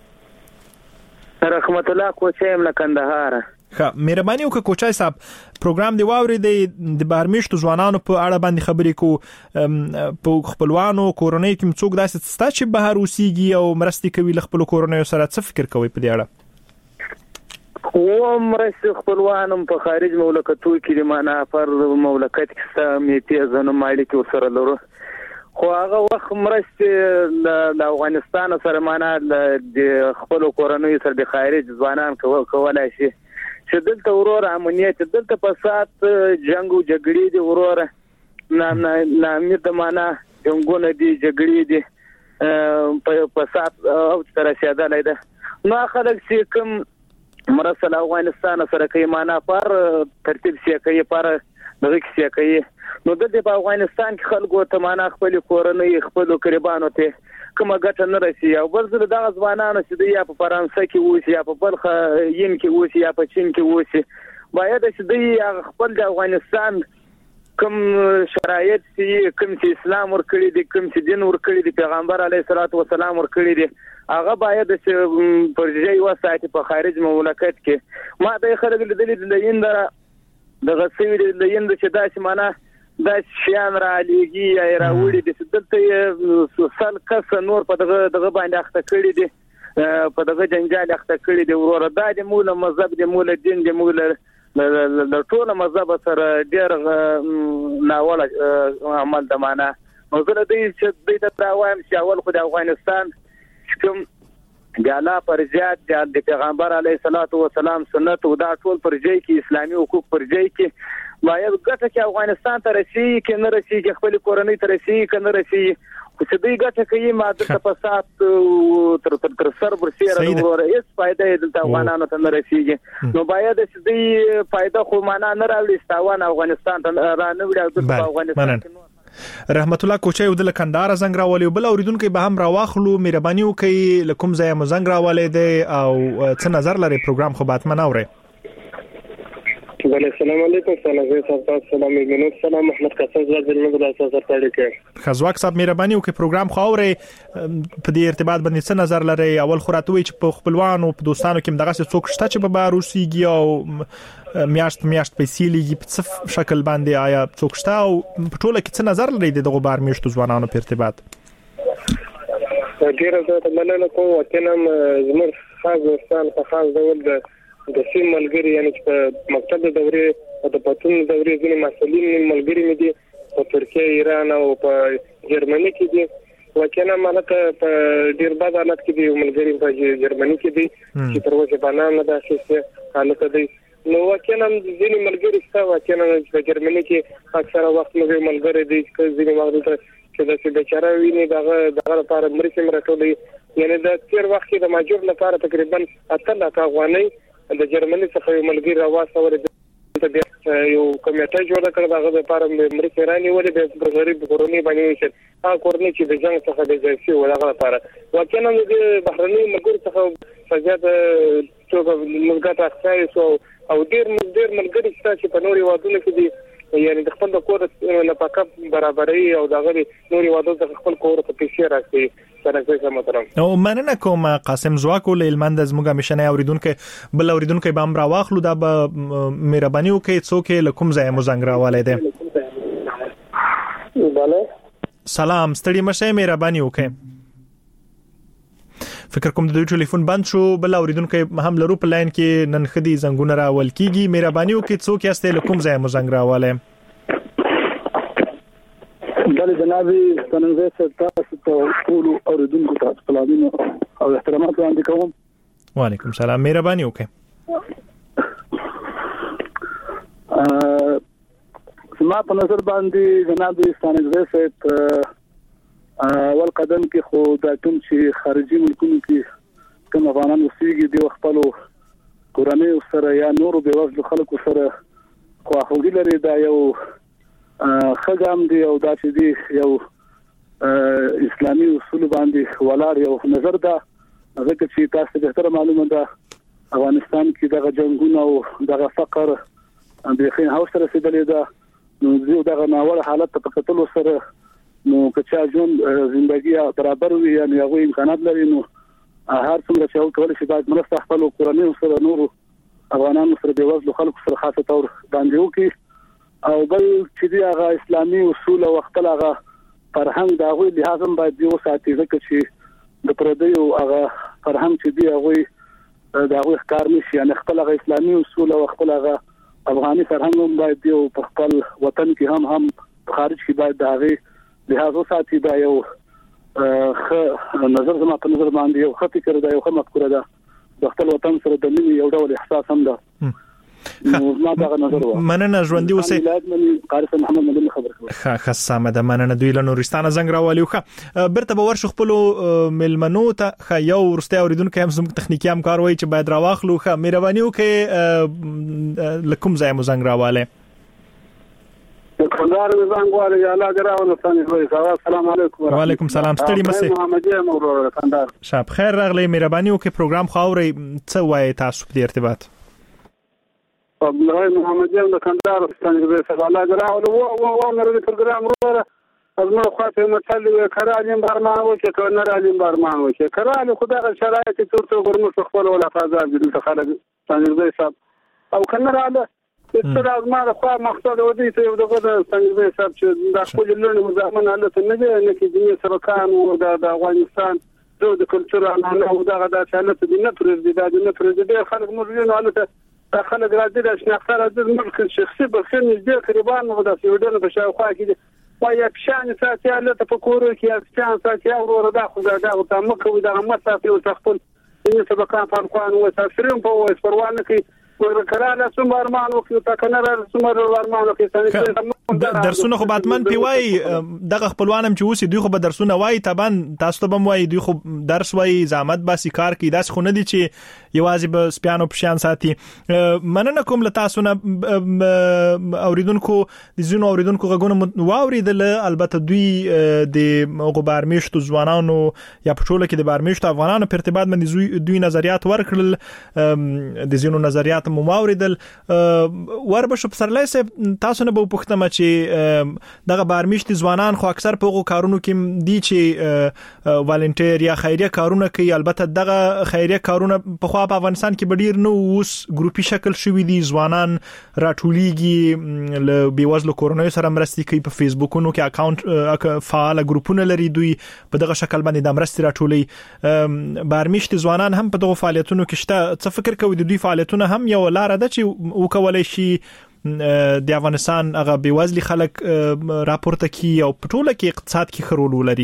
Speaker 3: رحمت الله کوچایم له کندهار
Speaker 6: ښه مهرباني وکړه کوچای صاحب پروګرام دی واوري د بهرمیشتو ځوانانو په اړه باندې خبرې کو په خپلوانو کورنۍ کې څوک داسې ستا چې بهر اوسېږي او مرستې کوي له خپل کورنۍ سره څه فکر کوي په دې اړه
Speaker 3: خو مرستې خپلوانم په خارج مملکتو کې د معنا پر مملکت کې سم امتیازونه مالي کې سره لرو خو هغه وخت مرستې د افغانستان سره معنا د خپل کورنۍ سره د خارج ځوانان کولای شي چې دلته ورور امنیت دلته فساد جنگ او جګړې دي ورور نه امید معنا جنگونه دي جګړې دي په فساد او تر رسیدلای ده نو خلک چې کوم مرسل افغانستان سره کوي معنا پر ترتیب سي کوي پر دغه سي کوي نو د افغانستان کې خلکو ته معنا خپل کورنۍ خپل قربانو ته کومه ګټه نه رسي او بل څه دغه ځوانانو چې یا په فرانسه کې ووسی یا په بلخ یم کې ووسی یا په چین کې ووسی باید چې د خپل د افغانستان کوم شرایط چې کوم چې اسلام ورکړي دي کوم چې دین ورکړي دي پیغمبر علیه الصلاۃ والسلام ورکړي دي هغه باید چې پرځای وساتي په خارج مملکت کې ما د خلک لیدل د یندره د غسوی د یند چې داسې معنا د شیان را لېږي یا راوړي د دلته سل کس نور په دغه باندې اخته کړي دي په دغه جنجال اخته کړي دي ورور د مولا مذهب د مولا دین د مولا د ټول مذهب سره ډېر ناوړه عمل د معنا نو زه د دې د تراویم چې اول خو د افغانستان کوم ګالا پرځات د پیغمبر علیه الصلاۃ والسلام سنت او دا ټول پرځای کې اسلامي حقوق پرځای کې باید ګټه چې افغانستان ته رسي کې نه رسي کې خپل کورنۍ ته رسي کې نه رسي چې دوی ګټه کوي ماده د فساد تر سر برسیره ورور هیڅ فائدې د افغانانو ته نه رسیږي نو باید چې دوی فائدہ خو معنا نه راوړي ستاوان افغانستان ته را نه وړي د افغانستان
Speaker 6: رحمت الله کوچي ودل کندهار زنګ راولي بل اوریدونکو به هم راواخلو مهرباني وکړي لکم ځای مو زنګ راولي دی او څه نظر لري پروګرام خو باتمن اوري
Speaker 10: بله السلام علیکم سلام منو سلام محمد قاسم زاد بن مدل اساس سرکاري کې
Speaker 6: خزواک صاحب مهرباني وکړي پروګرام خو اوري په دې ارتباط باندې څه نظر لري اول خوراتوي چې په خپلوانو په دوستانو کې دغه څوک شته چې به روسيږي او میاشت پیسې لګي په څه شکل باندې آیا څوک شته او په ټوله کې څه نظر لري دغه بار میشتو ځوانانو په ارتباط
Speaker 10: ډیره زه مننه کوم وکنم زموږ خاص دوستان په خاص ډول د سیم ملګری یعنی په مکتب د دورې او د پاتون د دورې ځینې مسؤلین ملګری مې دي په ترکیه ایران او په جرمني کې دي وکنه مالته په ډیر بد حالت کې دي ملګری په جرمني کې دي چې تر اوسه باندې نه داسې حالت دی نو وکنه ځینې ملګری څه وکنه په جرمني کې اکثره وخت مې ملګری دي چې ځینې وخت چې د بیچاره ویني دغه لپاره مرسته مرټولې یعنی د تیر وخت کې د ماجور لپاره تقریبا 8 لک افغانۍ د جرمني څخه یو ملګری راوځول د یو کمیټه جوړه کړه دغه لپاره مرسته راني ولې د غریب کورنۍ باندې چې هغه کورنۍ چې د جنگ څخه د ځای شو دغه لپاره وکنه د بهرني ملګرو څخه فزیات څوک ملګري اخته او ډیر ملګري چې په نوري وادونو کې دي یعنی د خپل کور لپاره برابرۍ او دغه نوري وادو د خپل کور په پیسې راځي سره محترم
Speaker 6: نو مننه کوم قاسم زواکو لیلمند از موږ مشنه اوریدونکو بل اوریدونکو به امر واخلو دا به مهرباني وکړي څوک لکم ځای مو زنګ راواله دي
Speaker 10: bale
Speaker 6: سلام ستړي مشه مهرباني وکړي فکر کوم د دوی ټلیفون بند شو بل اوریدونکو هم لرو په لاین کې نن خدي زنګونه راول کیږي مهرباني وکړي څوک یاسته لکم ځای مو زنګ راواله
Speaker 11: بله جنابي ستنځه ستاسو ته ټول اوریدونکو ته سلامونه او احترامات وړاندې کوم
Speaker 6: وعلیکم السلام مهرباني وکړئ
Speaker 11: زما په نظر باندې جنابي ستنځه اول قدم کې خو د کوم چې خارجي ملکونو کې کوم افغانان اوسېږي د خپل کورنۍ سره یا نورو به وځل خلکو سره خواخوږي لري دا یو خدام دی او دا چې دی یو اسلامي اصول باندې ولاړ یو نظر ده ځکه چې تاسو به تر معلومه ده افغانستان کې دغه جنگونه او دغه فقر د خین هاوس سره رسیدلې ده نو زه دغه ناوړه حالت په کتلو سره نو کچا ژوند ژوندۍ برابر وي یعنی هغه امکانات لري نو هر څومره چې کول شي باید مرسته خپل کورنۍ سره نورو افغانانو سره د وځلو خلکو سره خاصه تور باندې وکړي او بل چې دی هغه اسلامي اصول او خپل هغه فرهنګ دا غوي لازم باید یو ساتي ځکه چې د پردیو هغه فرهنګ چې دی هغه دا غوي ښکار نشي یعنی خپل هغه اسلامي اصول او خپل هغه افغاني فرهنګ هم باید یو په خپل وطن کې هم خارج کې باید دا غوي لهغه ساتي دا یو نظر زما په نظر باندې یو خطي کړی دا یو مفکوره ده د خپل وطن سره د مینې یو ډول احساس هم ده. ما دا نظر و
Speaker 6: مننه ژوندۍ اوسئ
Speaker 11: قاری صاحب محمد مدني خبر کوي
Speaker 6: خاصه د مننه دوی له نورستان زنګ راوالي خو برته به ورشو خپل ملمنو ته یو ورسته اوریدونکو هم زموږ تخنیکی همکار وایي چې باید راواخلو خو مهرباني وکړئ لکم ځای مو زنګ راواله
Speaker 11: کندهار زنګ واله یا الله دراو نستانه. السلام علیکم
Speaker 6: وعلیکم السلام ستړي مسئ
Speaker 11: محمد مورور کندهار
Speaker 6: شب خیر راغلی مهرباني وکړئ پروګرام خاوري څه وایي تاسو په ارتباط
Speaker 11: الله محمد د کندهار ستانه به الله دراو او نور پروګرام وروره ازمه خاطر مطلب کرالیم برمان وکړه کنه رالیم برمان وکړه کراله خدای شرایط تورته ګرمو خپل ولا فازاب دي خلک څنګه صاحب او کنه رااله ستر ازمه د خو مقصد ودی ته یو دغه څنګه صاحب چې د خپل لړ مزامن حالت نه دي نه کې د سرکان او د افغانستان د کلچر نه او دغه د حالت د نه پرېږدي د نه پرېږدي خلک مرجون حالت خلک راځي د شناختار د ملک شخصي بخښنه نږدې قربان نو د سیودن په شاوخوا کې وایي پښان ساتي حالت په کورو کې پښان ساتي او وردا خو دا ته مکو د مسافه او تخپل د سبقان فرقان او تفسیرون په وایي پروانه کې ورکراله سمرمان او کې تکنره سمرمان او کې
Speaker 6: درسونه خو باتمن پیوای دغه خپلوانم چې اوسې دوی خو به درسونه وای تبان تاسو ته بم وای دوی خو درس وای زحمت باسي کار کوي داس خو نه دي چې یوازې به سپیانو پشان ساتي. مننه کوم له تاسو نه اوریدونکو د زینو اوریدونکو غوونه واوریدل البته دوی د غبار میشتو ځوانانو یا پټوله کې د بار میشتو افغانانو په ارتباط باندې دوی نظریات ورکړل د زینو نظریات مو واوریدل وربشپ سرلای سه تاسو نه به پښتمه چې دغه بارمیشتي ځوانان خو اکثر په کارونو کې دي چې والنټیر یا خیریه کارونه کوي البته دغه خیریه کارونه په خو په افغانستان کې بډیر نو اوس ګروپي شکل شوی دي ځوانان راټوليږي ل بیوزلو کورونو سره مرستي کوي په فیسبوکونو کې اکاونټ فعال ګروپونه لري دوی په دغه شکل باندې د مرستي راټولي بارمیشتي ځوانان هم په دغه فعالیتونو کې شته څه فکر کوي د دوی فعالیتونه هم یو لار ده چې وکولای شي د افغانستان هغه بیوزلي خلک راپورته کی او په ټوله کې اقتصاد کې خرول ولري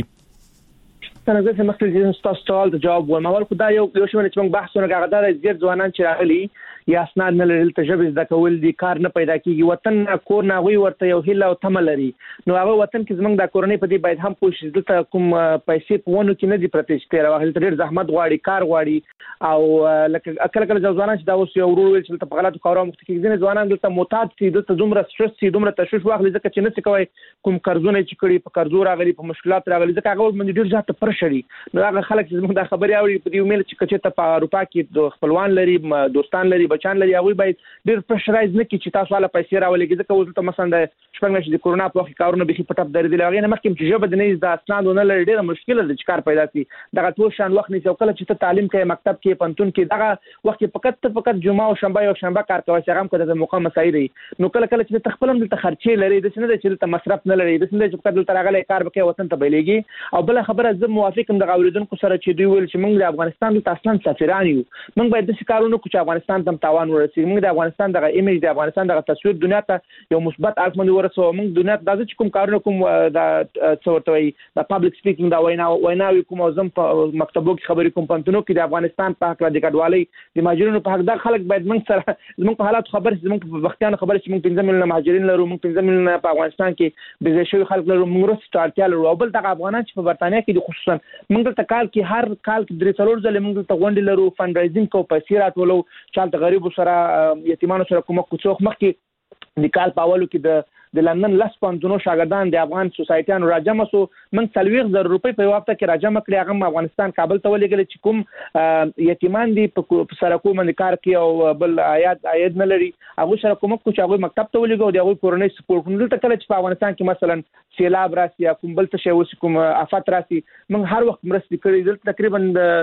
Speaker 7: څنګه چې مخکې تاسو ته جواب وایم اول خدای یو شوونه چې موږ بحثونه غاغدا د زیات ځوانان چې راغلي یا اسناد نه لري تجربه زده کول دي کار نه پیدا کیږي وطن کور نه وی ورته یو هیله او تمه لري نو هغه وطن کې زمونږ د کورنۍ په دې باید هم کوشش دلته کوم پیسې په ونه کې نه دي پرتېشته راغلي ډېر زحمت غواړي کار غواړي او لکه کله ځوانان چې دا اوس یو ورو ویل چې په غلطو کارونو مخ کې ځینې ځوانان دلته معتاد دي دلته دومره سټرس دي دومره تشویش واخلي ځکه چې نه څه کوي کوم قرضونه چې کړي په قرضو راغلي په مشکلات راغلي ځکه هغه باندې ډېر ځات پرشري نو هغه خلک چې زموږ د خبري اوري په دې میل چې کچته په اروپا کې د خپلوان لري دوستان لري بچان لري هغه ډیر پرشرایز نه کی چې تاسو له پیسې راولېږي ځکه وزته مثلا د شپږ میاشتې د کورونا په وخت کارونه به په ټپ درې لغې نه مخکې چې جوب د نه د اسناد نه لري ډیره مشکله ده چې کار پیدا شي دغه ټول شان وخت نه کله چې ته تعلیم کوي مکتب کې پنتون کې دغه وخت فقط جمعه او شنبه او شنبه کار کوي چې هم کده د موقع مسایل نو کله چې تخپلم د خرچې لري د څه نه چې د مصرف نه لري د څه چې فقط د ترغلې کار وکي وطن ته بلېږي او بل خبره زه موافقم د اوریدونکو سره چې دوی ویل چې موږ د افغانستان د اصلا سفیران یو موږ باید د کارونو کو چې افغانستان ته تاوان ورسېږي موږ د افغانستان دغه ایمیج د افغانستان دغه تصویر دنیا ته یو مثبت اړخ باندې ورسو موږ دنیا ته د کوم کارونه کوم د څورتوي د پابلیک سپیکینګ دا ویناوي کوم زم په مکتبو کې خبرې کوم پنتونو کې د افغانستان په حق د کډوالۍ د مهاجرینو په حق د خلک باید موږ سره زموږ په حالات خبر زموږ په وختانو خبر چې موږ 15 ملیونه مهاجرین لرو موږ 15 ملیونه په افغانستان کې بيځای شوی خلک لرو موږ رسټ اړتیا لرو او بل دغه افغانان چې په برتانیا کې خصوصا موږ ته کال کې هر کال کې درې څلور ځله موږ ته غونډې لرو فند رایزینګ کو پیسې راټولو چې غریبو سره یتیمانو سره کوم کوڅو مخکې د کال په اولو کې د لندن لاس پانتونو شاګردان د افغان سوسایټیانو راجمه سو من 30,000 روپۍ په وخت کې راجمه کړی هغه افغانستان کابل ته ولېږل چې کوم یتیمان دي په سرکو باندې کار کوي او بل عاید نه لري هغه سره کوم کوچ هغه مکتب ته ولېږو د هغه کورنۍ سپورټ کوي ته کله چې په افغانستان کې مثلا سیلاب راسي یا کوم بل څه شی وس کوم آفات راسي موږ هر وخت مرستې کړې دلته تقریبا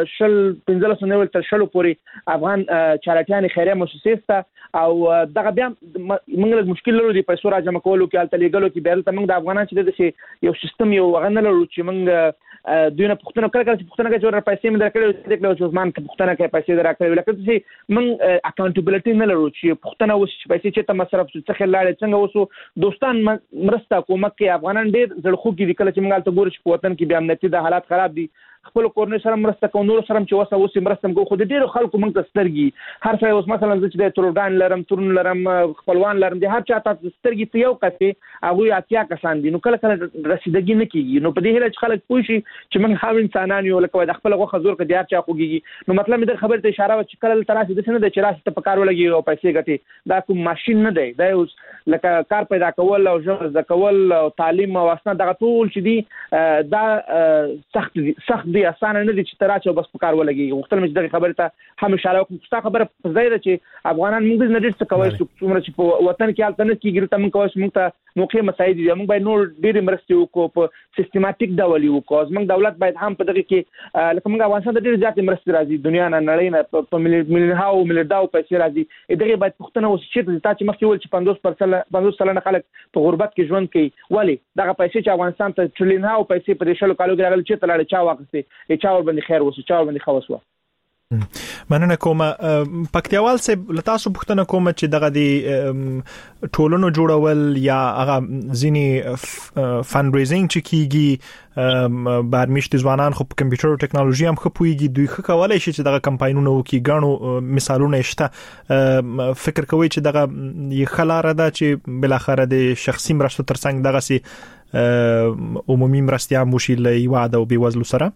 Speaker 7: 15 تر 10 پورې افغان چارټیان خیریه مؤسسې او دغه بیا موږ له مشکل لرو د پیسو راجمه کول راټولو کې التلیګلو کې بیل ته موږ د افغانان چې د یو سیستم یو غنل لرو چې موږ دوی نه پښتنه کړل چې پښتنه کې چې پیسې مې درکړې چې د عثمان کې پښتنه کې پیسې درکړې لکه چې موږ اکاونټیبিলিټي نه لرو چې پښتنه وس پیسې چې تم مصرف څه خلل څنګه وسو دوستان مرسته کومک کې افغانان ډېر زړخو کې کله چې موږ ته ګورو چې په وطن کې بیا امنیتي د حالات خراب دي خپل کورنۍ سره مرسته کوو نور سره چې وسه مرسته کوو خو د ډیرو خلکو موږ ته سترګي هر څه اوس مثلا چې د تورډان لرم تورن لرم خپلوان لرم د هر چا ته سترګي ته یو کسي هغه اتیا کسان دي نو کله کله رسیدګي نه کیږي نو په دې هله چې خلک پوه شي چې موږ هاو انسانان یو لکه د خپل غوخه زور کې د هر چا خوږي نو مطلب مې در خبره ته اشاره و چې کله تراسي د سند د چراسي ته پکار ولګي او پیسې ګټي دا کوم ماشين نه دی دا اوس لکه کار پیدا کول او ژوند د کول او تعلیم او اسنه دغه ټول چې دي دا سخت دي اسانه نه دي چې تراچو بس پکار ولګي وختل مې دغه خبره ته هم اشاره کوم څه خبره زیاده چې افغانان موږ نه ډېر څه کوي چې په وطن کې حالت نه کیږي ته موږ کوي موږ ته موقع مساعد دي موږ باید نور ډېر مرستې وکړو په سیستماتیک ډول وکړو موږ دولت باید هم په دغه کې لکه موږ افغانستان د ډېر زیات مرستې راځي دنیا نه نړۍ نه په ملیونهاو ملیارداو پیسې راځي دغه باید پښتنه اوس چې تا چې مخکې ول چې 50% خلک په غربت کې ژوند کوي ولی دغه پیسې چې افغانستان ته ټریلیونهاو پیسې په شلو کالو کې راغلي چې تلاړ چا واغسته چا ور باندې خیر وسو چا ور باندې خوسو
Speaker 6: مننه کوم پکتیاوال سه لتاسو پښتنه کوم چې دغه دی ټولنو جوړول یا هغه ځینی فند ریزینګ چې کیږي بارمیشت ځوانان خو په کمپیوټر او ټیکنالوژي هم خپويږي دوی خو کولای شي چې دغه کمپاینونه وکي غاڼو مثالونه شته فکر کوي چې دغه یې خلاره ده چې بل اخر د شخصي مرستو ترڅنګ دغه سي عمومي مرستیا موشي له واده او بیوزلو سره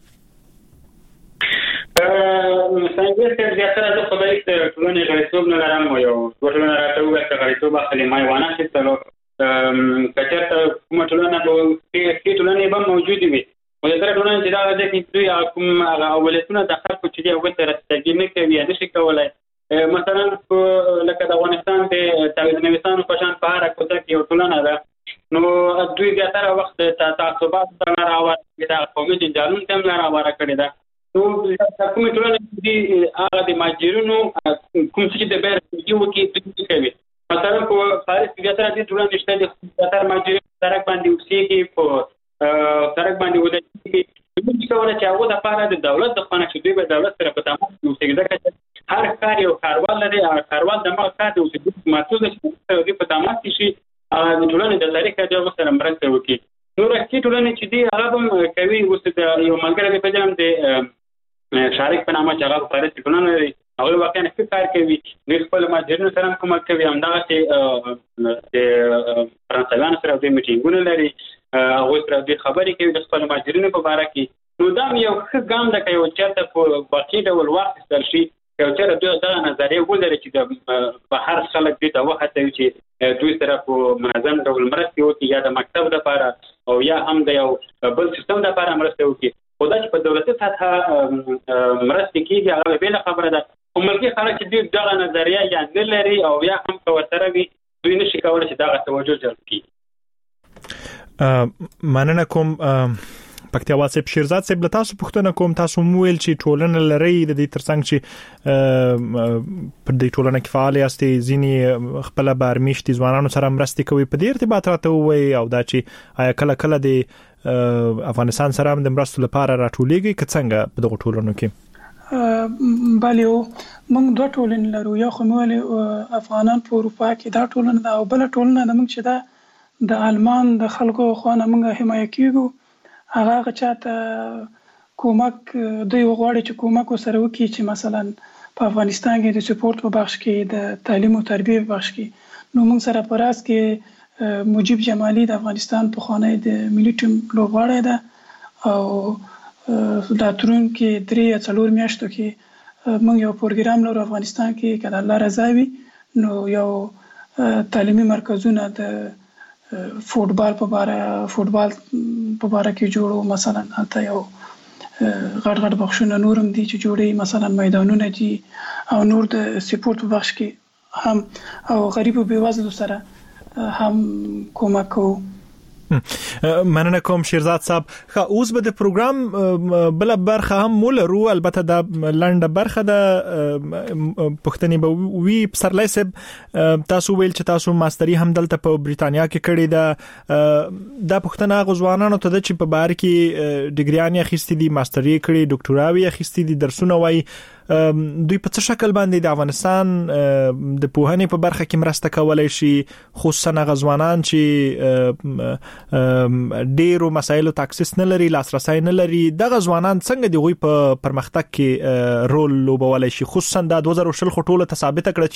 Speaker 9: څنګه چې زیاتره د خدای ته ټولنې غړیتوب نه لرم یو ټولنه راټوګه چې غړیتوب اخلي ما وانه چې تلو کچته کومه ټولنه کې ټولنې به موجود وي او دا ټولنه چې دا د کې کوم اولتونه د خلکو چې دی وته راتګي نه کوي نه شي کولای مثلا لکه د افغانستان ته تعویض نویسانو په شان په هر کوڅه کې یو ټولنه ده نو دوی زیاتره وخت تعصبات څنګه راوړي دا قومي جنجالونه تم راوړه کړی دا نو کومه ټولنه چې هغه د ماجرونو کوم څه د بیر یو کې کوي مثلا په فارس کې زیاتره د ټولنې نشته د زیاتره ماجرونو سره باندې اوسېږي په سره باندې ودی چې څنګه چې هغه د لپاره د دولت د خانه چې دوی به دولت سره په تماس اوسېږي ځکه هر کار یو کاروان لري کاروان د ما کار دی چې ماتو د په تماس شي د ټولنې د تاریخ د یو سره مرسته وکړي نو راځي ټولنې چې دی هغه هم کوي اوس د یو ملګری په جام د شارک په نامه چې هغه فارس ټولنه لري هغه واقعا څه کار کوي د خپل ماجرونو سره کوم کوي همدغه چې د فرانسویانو سره د میټینګونو لري هغه سره د خبرې کوي د خپل ماجرونو په اړه کې نو دا یو ښه ګام ده چې یو چرته په باقي ډول واخیستل شي یو چرته د نظریه ولري چې په هر خلک دې ته وخت چې دوی سره په منظم ډول مرسته وکړي یا د مکتب لپاره او یا هم د یو بل سیستم لپاره مرسته وکړي خدای چې په دولتي سطح مرسته کیږي هغه به خبره ده عمرګي خلک چې دغه نظریه یا نه لري او یا هم کوتره وي دوی نشي کولای چې دغه توجه جلب کړي
Speaker 6: مننه کوم پکتیاوال سه شیرزاد سه تاسو پښتنه کوم تاسو مویل چې ټولنه لري د دې ترڅنګ چې په دې ټولنه کې فعال یاستئ ځینی خپل بارمیشت ځوانانو سره مرسته کوي په دې ارتباط راته وي او دا چې آیا کله کله د افغانستان سره هم د مرستو لپاره راټولېږي که څنګه په دغه ټولنو کې
Speaker 8: بله موږ دوه ټولنې لرو یو خو موږ افغانان په اروپا کې دا ټولنه ده او بل ټولنه ده موږ چې دا د آلمان د خلکو خوانه موږ حمایه کیږو هغه چاته کومک دوی وغواړي چې کومک وسره وکړي چې مثلا په افغانستان کې د سپورت په بخش کې د تعلیم او تربیه په بخش کې نو موږ سره پراس کې مجيب جمالي د افغانستان په خانه د ملي ټیم لوبغاړی ده او د ترون کې 3-4 میاشتو کې موږ یو پروګرام لرو افغانستان کې کله الله رضا وي نو یو تعلیمي مرکزونه د فوتبال په اړه کې جوړو مثلا حتی یو غټ غټ بخښونه نورم دي چې جوړي مثلا میدانونه دي او نور د سپورت په بخش کې هم او غریب او بیوزلو سره هم کومک کوو
Speaker 6: مننه کوم شیرزاد صاحب. اوس به د پروګرام بل برخه هم مولرو، البته د لنډه برخه د پښتني به وی پسرلای صاحب تاسو ویل چې تاسو ماستری هم دلته په بریتانیا کې کړی د پښتنه غزوانانو ته چې په بار کې ډیګریان اخیستي دي، ماستری کړی، ډاکټراوی اخیستي دي، درسونه وای، دوی په څه شکل باندې د افغانستان د پوهنې په برخه کې مرسته کولای شي، خصوصا غزوانان چې ډیرو مسایلو تاکسس نه لري، لاسرسي نه لري، د غزوانان څنګه دی غوي په پرمختګ کې رول لوبولای شي، خصوصا د 2020 خټوله ثابت کړ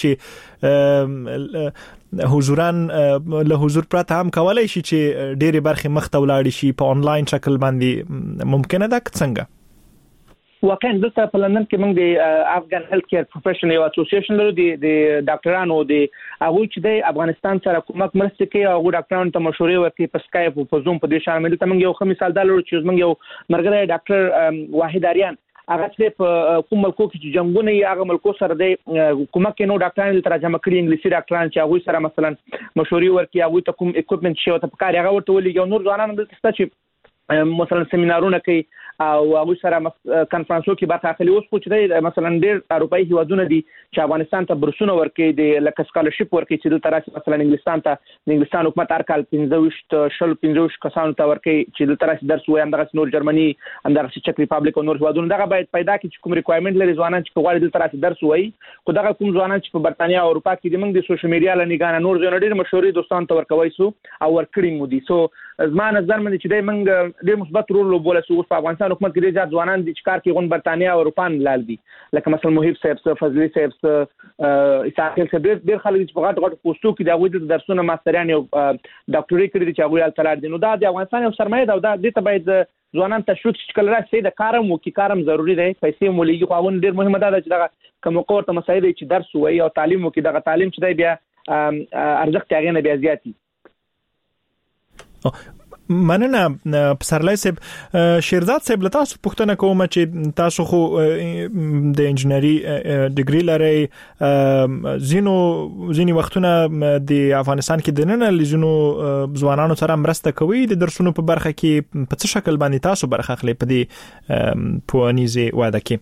Speaker 6: چې حضوران له حضور پرته هم کولای شي چې ډیره برخه مخته ولاړ شي په انلاین شکل باندې، ممکنه ده څنګه؟
Speaker 7: واقعا دلته په لندن کې موږ د افغان هیلث کیر پروفیشنل اسوسییشن لرو، د ډاکټرانو د هغه چې د افغانستان سره کومک مرسته کوي، هغه ډاکټرانو ته مشورې ورکوي په سکایپ او په زوم په دې شامل. دلته موږ یو ښه مثال درلود چې موږ یو مرګره ډاکټر واحد اریان هغه چې په کوم ملکو کې چې جنگونه یې هغه ملکو سره د کومک نو ډاکټرانو ترجمه کړي انګلیسي ډاکټران چې هغه سره مثلا مشورې ورکوي، هغه ته کوم اکوپمنټ شي او ته په کار هغه ورته ولې یو نور ځوانان دلته چې مثلا سیمینارونه کوي او هغه سره کانفرنسو کې برخه اخلي. اوس خو چې مثلا ډېر اروپאי هیوادونه دي چې افغانستان ته برسونه ورکړي، د لکه سکالرشپ ورکړي چې دلته راشي، مثلا انګلستان ته د انګلستان حکومت هر کال 15 کسانو ته ورکړي چې دلته راشي درس وایي، همدغه نور جرمني، همدغه چک ریپابلیک او نور هیوادونه دغه باید پیدا کړي چې کوم ریکوایرمنټ لري ځوانان چې غواړي دلته راشي درس وایي. خو دغه کوم ځوانان چې په برتانیا او اروپا کې دي موږ د سوشل میډیا لنګانه نور ځنه ډېر مشورې دوستان ته ورکوي سو او ورکړي مو دي. سو زما نظر مې چې د موږ ډېر مثبت رول لوبولی سو. په افغانستان حکومت کې ډېر زیات ځوانان دي چې کار کوي غون برتانیا او اروپا لال دي، لکه مثلا محیب صاحب، فضلی صاحب، اسحاق صاحب، ډېر خلک چې په غټ پوسټو کې د هغوی د درسونه ماستریان او ډاکټري کړي دي چې هغوی هلته لاړ دي. نو دا د افغانستان یو سرمایه ده او دا دې ته باید ځوانان تشویق چې کله راشي د کارم وکړي، کارم ضروري دی، پیسې مو لګي، خو هغه ډېر مهمه ده چې دغه کوم ورته مسایل چې درس وایي او تعلیم وکړي، دغه تعلیم چې دی بیا ارزښت هغه نه بیا زیاتی.
Speaker 6: مننه پسرلی صاحب. شیرزاد صاحب له تاسو پوښتنه کوم چې تاسو خو د انجینری ډیګری لرئ، ځینې وختونه د افغانستان کې د نن لزینو ځوانانو سره مرسته کوي د درسونو په برخه کې، په څه شکل باندې تاسو برخه اخلئ په دې پوهنیزه واده کې؟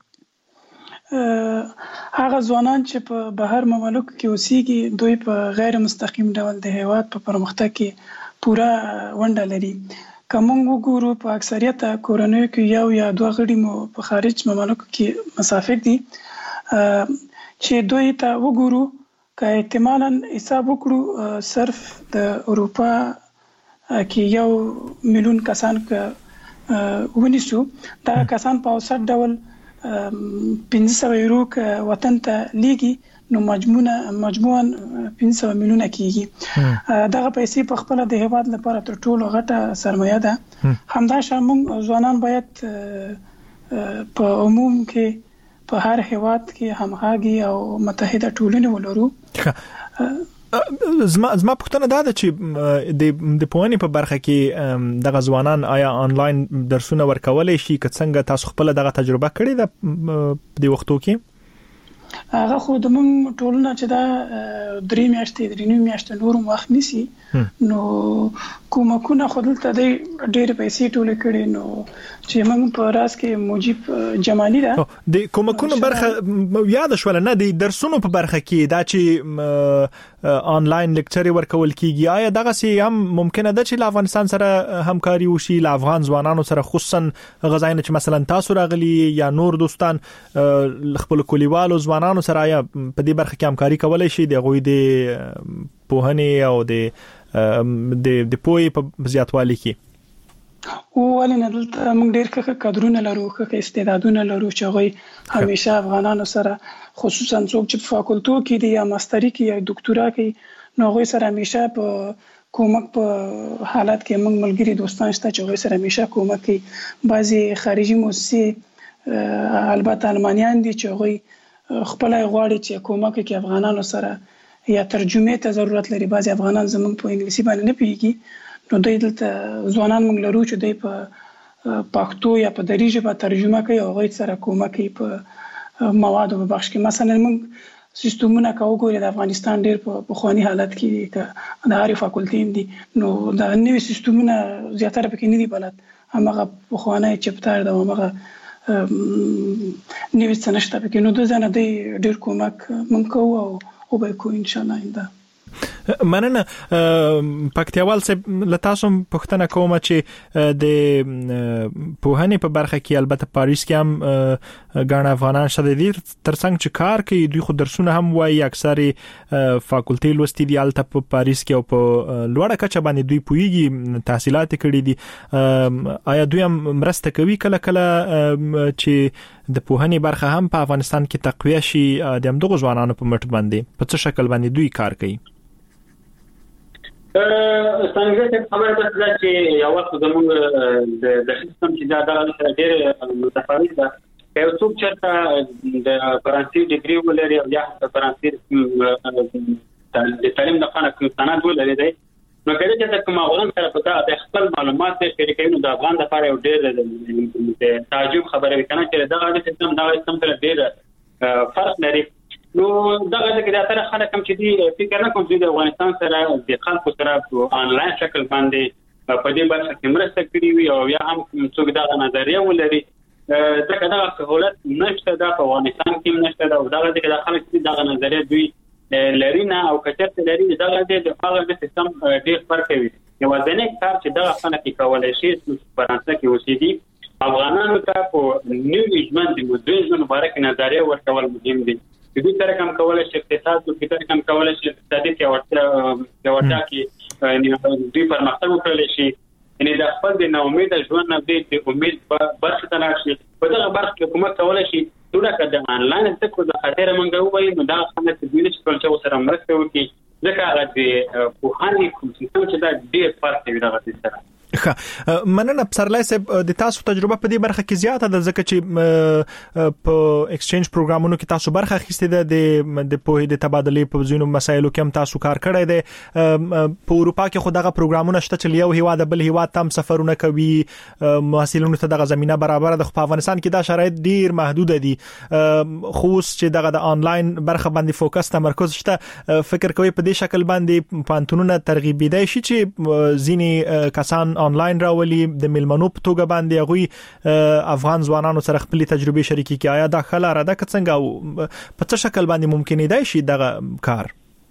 Speaker 8: هغه ځوانان چې په بهر مملکو کې اوسېږي دوی په غیر مستقیم ډول د هیواد په پرمختګ کې پورا ونډه لري. که موږ وګورو په اکثریت کورنیو کې یو یا دوه غړي مو په خارج مملکو کې مسافر دي، چې دوی ته وګورو که احتمالاً حساب وکړو صرف د اروپا کې 1 میلیون کسان که ونیسو، دا کسان په اوسط ډول 500 یورو که وطن ته لیږي نو مجموعاً 500 میلیونه کیږي. دغه پیسې په خپل د هیواد لپاره تر ټولو غټه سرمایه ده. همداشان موږ ځوانان باید په عموم کې په هر هیواد کې همغږي او متحده ټولنه ولرو.
Speaker 6: زما پوښتنه دا ده چې د پوهنې په برخه کې د ځوانان آیا آنلاین درسونه ورکولای شي؟ که څنګه تاسو خپل دغه تجربه کړې ده په دې وختو کې؟
Speaker 8: هغه خو د موږ ټولنه چې دا 3 میاشتې نور وخت نیسي، نو کومکونه خو دلته د ډېر پیسې ټول کړي، نو چې موږ په راس کې موجب جمالي ده
Speaker 6: د کومکونو برخه یاد شول نه د درسونو په برخه کې دا چې آنلاین لیکچر ورکول کیږي، آیا دغه سي هم ممکنه ده چې افغانستان سره همکاري وشي له افغان ځوانانو سره، خصوصا غزاینه چې مثلا تاسو راغلي یا نور دوستان خپل کلیوالو ځوانانو سره آیا په دې برخه کې همکاري کولای شي د غوي د پوهنې او د پوهې په زیاتوالي کې؟
Speaker 8: ولې دلته موږ ډېر ښه کادرونه لرو، ښه استعدادونه لرو چې هغوی همیشه افغانانو سره، خصوصا څوک چې په فاکولتو کې دي یا ماستري کې یا ډاکټورا کې، نو هغوی سره همیشه په کومک په حالت کې موږ ملګري دوستان شته چې هغوی سره همیشه کومک کوي. بعضې خارجي موسسې البته المانیان دي چې هغوی خپل غواړي چې کومک کوي افغانانو سره، یا ترجمه ته ضرورت لري. بعضې افغانان زموږ په انګلیسي باندې نه پوهیږي، نو دوی دلته ځوانان موږ لرو چې دوی په پښتو یا په دري ژبه ترجمه کوي او هغوی سره کومک کوي په موادو په بخش کې. مثلا موږ سیستمونه کا وګوري د افغانستان ډېر په خواني حالت کې د هاري فاکولټي دي نو د نوې سیستمونه زیاتره پکې نه دي بلد هغه په خوانه چپتار د هغه نوې څنشته پکې نو د ځنه د ډېر کومک مونږ کوو او به کو ان شاء الله انده
Speaker 6: مننه پکتیوال صاحب لتاسو پښتنه کوم چې د پوهنې په برخه کې البته پاریس کې هم غاڼه افغانان شته دي ترڅنګ چې کار کوي دوی خو درسونه هم وایي اکثره فاکولټي لوستي دي البته په پاریس کې او په لوړه کچه باندې دوی پویږي تحصیلات کړي دي آیا دوی هم مرسته کوي کله کله چې د پوهنې برخه هم په افغانستان کې تقویه شي د همدغه ځوانانو په مټ باندې په څه شکل باندې دوی کار کوي
Speaker 9: څنګه خبره ده چې یو وخت زموږ د سیستم چې دا ډېر متفاوت ده یو څوک چې د فرانسوي ډیګري ولري او یا د فرانسوي د تعلیم د خانه کې سند ولري دی نو کله چې د کوماغون سره په د خپل معلومات شریکوي نو د افغان لپاره یو ډېر تعجب خبره وکړه چې دغه سیستم سره ډېر فرق لري نو دغه د کډاتره خلک هم چې دی فکر نه کوم چې د افغانستان سره د خلکو سره په انلاین شکل باندې په دې برخه کې مرسته کړې وي او یا هم څوک دا نظریه ولري ځکه دا سہولت نشته د افغانستان کې نشته دا دغه د خلک چې دا نظریه دوی لري نه او کچته لري دغه د هغه سیستم ډېر فرق کوي یو ځنه کار چې دا خلک کولای شي په فرانسه کې اوسېدي افغانانو ته په نیو ژوند د مدرسو مبارک نظریه ورکول مهم دي دوی سره کوم کولای شي اقتصاد او فکر کوم کولای شي اقتصادي کې ورته کې دوی پرمختګ وکړي شي یعنی د خپل د ناامید ژوند نه د امید برخه ته راشي په دغه برخه کې کومه کولای شي ټول کده انلاین څه کو د خاطر منګو وایي نو دا څنګه چې دوی چې سره مرسته وکړي ځکه هغه د پوهانې کوم چې دا ډېر فرق دی دغه سره
Speaker 6: مننه پسرلی صاحب د تاسو تجربه په دې برخه کې زیاته ده ځکه چې په ایکسچینج پروګرامونو کې تاسو برخه اخیستې ده د پوهې د تبادلې په ځینو مسایلو کې هم تاسو کار کړی دی په اروپا کې خو دغه پروګرامونه شته چې یو هیواد بل هیواد ته هم سفرونه کوي محصلینو ته دغه زمينه برابر ده خو په افغانستان کې دا شرایط ډیر محدود دي خو چې دغه د انلاین برخه باندې فوکس تمرکز شته فکر کوي په دې شکل باندې پانتونونه ترغیبیدای شي چې ځینی کسان آنلاین راولي د ملمنو په توګه باندې غوي افغان ځوانانو سره خپل تجربه شریکي کوي آیا دا خلاره ده څنګه په څه شکل باندې ممکن دی شي دغه کار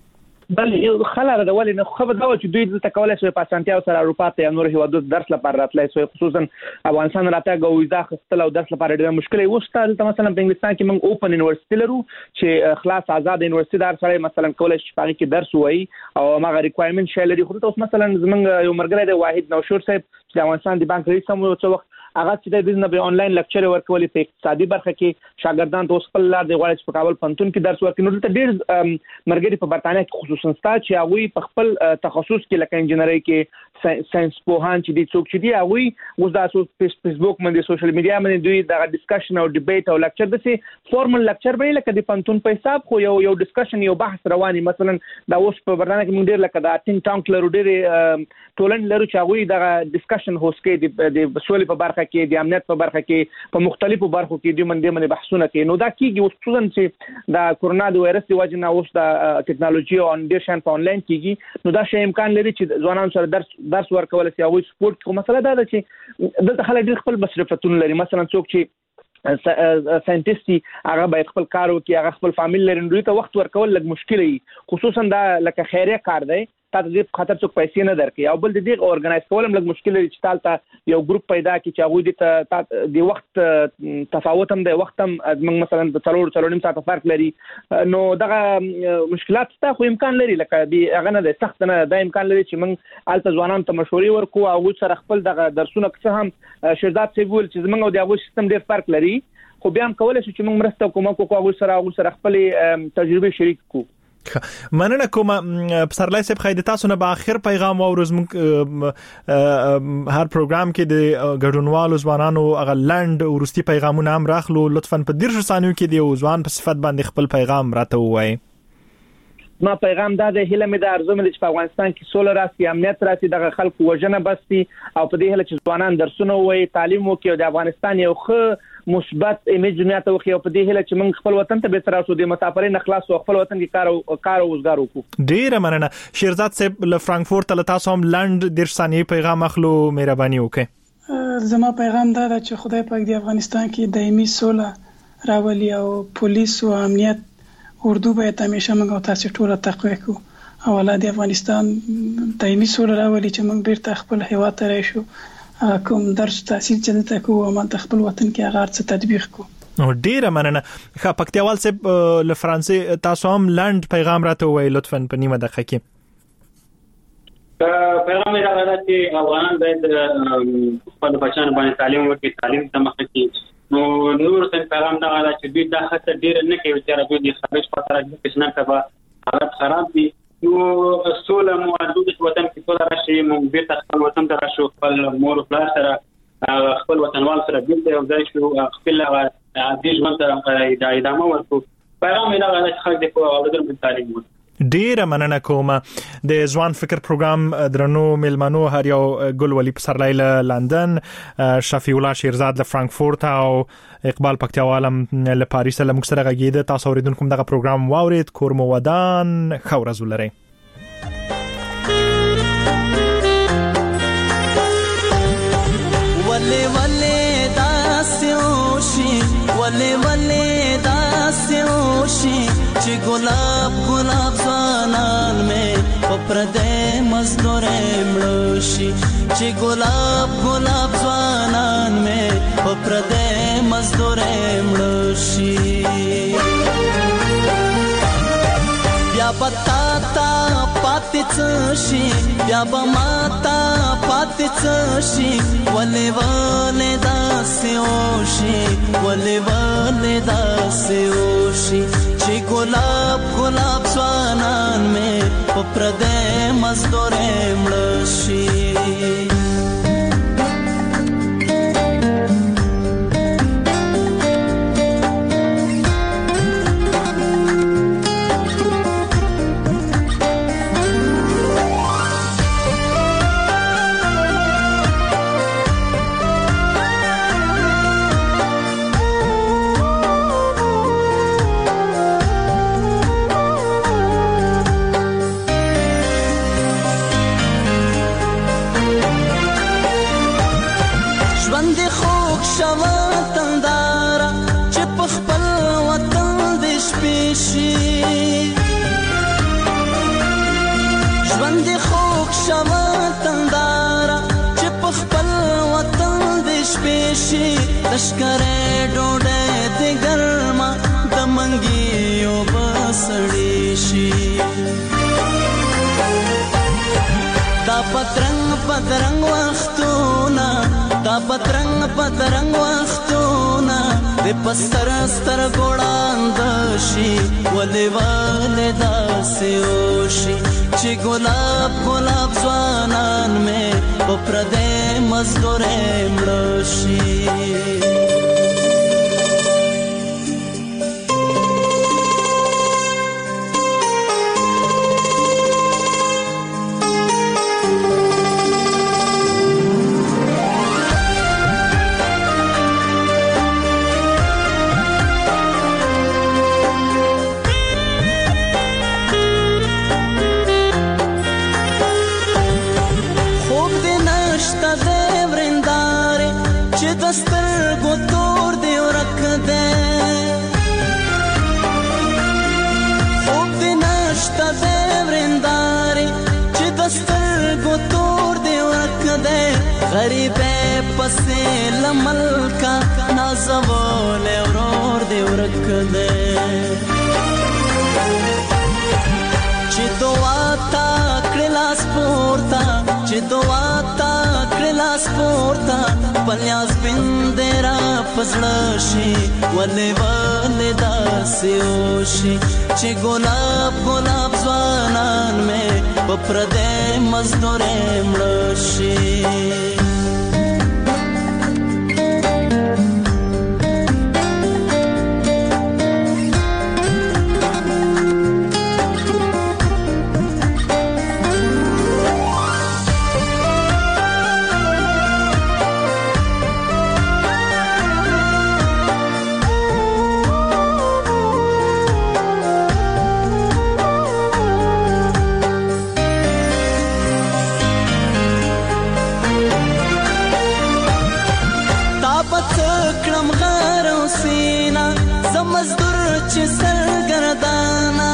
Speaker 7: بلې خلاره د ولې نه خبر دا و چې دوی دلته کولای شي په اسانتیا سره اروپا ته نور هیوادو درس لپاره راتلای شي خصوصا افغانستان راتګ او ویزا خپل او درس لپاره ډېر مشکل وشته مثلا په انګلستان کې موږ اوپن یونیورسيټي لرو چې خلاص آزاد یونیورسيټي دار سره مثلا کولای شي په کې درس وایي او هغه ریکوایرمنت شې لري خو اوس مثلا زمونږ یو مرګره دی واحد نوشور صاحب چې افغانستان د بانک رئیس هم څو وخت هغه چې د دې نه آنلاین لیکچر ورکولې په اقتصادي برخه کې شاګردان ته خپل لار دی غواړي په کابل پنتون کې درس ورکړي نو دلته ډېر مرګري په برتانیا کې خصوصا ستا چې هغه په خپل تخصص کې لکه انجینری کې ساينس پوهان چې دي څوک چې دي هغه اوس د فیسبوک باندې سوشل میډیا باندې دوی د ډیسکشن او ډیبیټ او لیکچر د سي فارمل لیکچر به لکه د پنتون په حساب خو یو ډیسکشن یو بحث رواني مثلا دا اوس په برتانیا کې موږ ډېر لکه دا ټینګ ټانک لرو ډېر ټولن لرو چې هغه د ډیسکشن هوست کې د سولې په برخه کې د امنیت په برخه کې په مختلفو برخو کې د منډه بحثونه کوي نو دا کیږي اوس څنګه چې دا کورونا د وایرس دی وجه نه اوس د ټیکنالوژي او انډیشن په انلاین کیږي نو دا شی امکان لري چې ځوانان سره درس ورکول شي او سپورت کوم مسله ده چې دلته خلک ډېر خپل مصرفتونه لري مثلا څوک چې ساينټیسټي هغه باید خپل کار وکړي هغه خپل فامیل لري نو ته وخت ورکول لږ مشکل وي خصوصا دا لکه خیریه کار دی تاسو دې خاطر څوک پیسې نه درکې او بل دې اورګنایز کولم لږ مشکل لري چې تاسو یو ګروپ پیدا کړي چې هغه دې وخت تفاوت هم دی وخت هم موږ مثلا د 3 ساعت فرق لري نو دغه مشکلات ته خو امکان لري لکه دې هغه نه د سخت نه د امکان لري چې موږ الته ځوانانو ته مشورې ورکو او سره خپل دغه درسونه څه هم شهزاد سی ویل چې موږ د هغه سیستم ډېر فرق لري خو بیا هم کولای شو چې موږ مرسته کوو هغه سره خپل تجربه شریک کو
Speaker 6: مننه کوم پسرلی صاحب خیر تاسو نه په اخر پیغام او روز هر پروګرام کې د ګډونوالو ځوانانو هغه لند ورستي پیغامونه هم راخلو لطفا په 10 ثانیو کې دی ځوان په صفت باندې خپل پیغام راته وایي
Speaker 7: ما پیغام دا د هله مې د ارزو مې چې په افغانستان کې سوله راسي، امنیت راسي، د خلکو وژنه بسي او په دې هله چې ځوانان درسونه وایي، تعلیم وکړي او د افغانستان یو ښه مثبت ایمیج دنیا ته وخی او په دې هله چې موږ خپل وطن ته به تر اوسه د مسافرۍ نه خلاص او خپل وطن کې کار او روزګار وکړو.
Speaker 6: ډیر مننه. شیرزاد صاحب له فرانکفورت له تاسو هم لند ډیر ثانیه پیغام اخلو، مهرباني وکړئ.
Speaker 8: زما پیغام دا ده چې خدای پاک د افغانستان کې دایمي سوله راولي او پولیس او امنیت اردو باید همیشه موږ تاسو ټول تقویه کو او الله د افغانستان دایمي سوله راولي چې موږ بیرته خپل هیواد ته راشو، کوم درس تحصیل چې دلته کوو او ما خپل وطن کې هغه څه تطبیق کو.
Speaker 6: نو ډیره مننه. ښه پکتیوال صاحب له فرانسې تاسو هم لند پیغام راته وای لطفاً په نیمه دقیقه کې.
Speaker 9: پیغام یې راغلی چې افغانان باید خپل بچیانو باندې تعلیم وکړي، تعلیم ته مخه کړي. نو نور څنګه پیغام دا غواړي چې دوی دا خطر ډیر نه کوي چې دوی د خارج په طرف کې څنګه کبا حالت خراب دي. نو سوله مو د وطن کې ټول راشي، مونږ بیرته خپل وطن ته راشو، خپل مور او پلار سره خپل وطنوال سره بیرته یو ځای شو، خپل عادي ژوند ته ادامه ورکړو. پیغام یې دا غواړي چې خلک د اولادونو په تعلیم وکړي.
Speaker 6: ډیره مننه کوم. د ځوان فکر پروګرام درنو ملمنو هر یو ګل ولی پسرلی له لندن، شفیع الله شیرزاد له فرانکفورت او اقبال پکتیوال له پاریس له موږ سره غږیده. تاسو اوریدونکو دغه پروګرام واورید، کور مو ودان، ښه ورځ ولرئ.
Speaker 12: ولې ولې داسې وشي، ولې ولې داسې وشي چې ګلاب ګلاب ځوانان مې په پردې مزدورې مړه شي، چې ګلاب ګلاب ځوانان مې په پردې مزدورې مړه شي. بیا بتا تا پاتې څه شي، بیا به ماتا پاتې څه شي، ولې ولې داسې وشي، ولې ولې داسې وشي چې ګلاب ګلاب ځوانان مې په پردې مزدورې مړه شي. لشکره ډوډۍ د ګرما د منګیو بسړې شي، دا پترنګ پترنګ وختونه، دا پترنګ پترنګ وختونه د پستر ستر ګوړاند شي، ولې ولې داسې وشي چې ګلاب ګلاب ځوانان مې په پردې مزدورې مړه شي. غریبه پسې لملکا نازول ورور دی ورک دی، چې دعا تا کړلا سپورتا، چې دعا تا کړلا سپورتا، پلیاس بندرا پسړ شي، ولې ولې داسې وشي چې ګلاب ګلاب ځوانان مې په پردې مزدورې مړه شي. زمزدور چې سرګردانا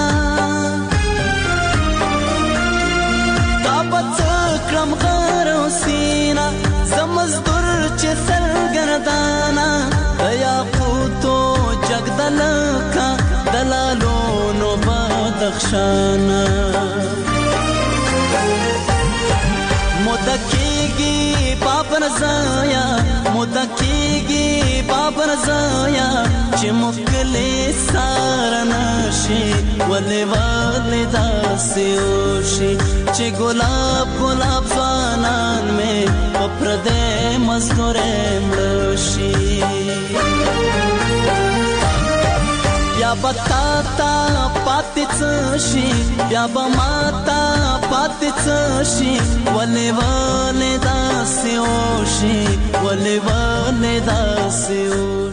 Speaker 12: تابت کرم غر سینا زمزدور چې سرګردانا یا قوتو جگدلکا دلالو نو بدخشانا مدکیگی بابر زایا مدکیگی بابر زایا چې مکلی سارنشي ولی ولی داسی اوشي چې گلاب گلاب زوانان میں پپرده مزدوره ملوشي بیا بتا تا پاتې څشي بیا بماتا پاتې څشي ولې ولې داسې اوشي ولې ولې داسې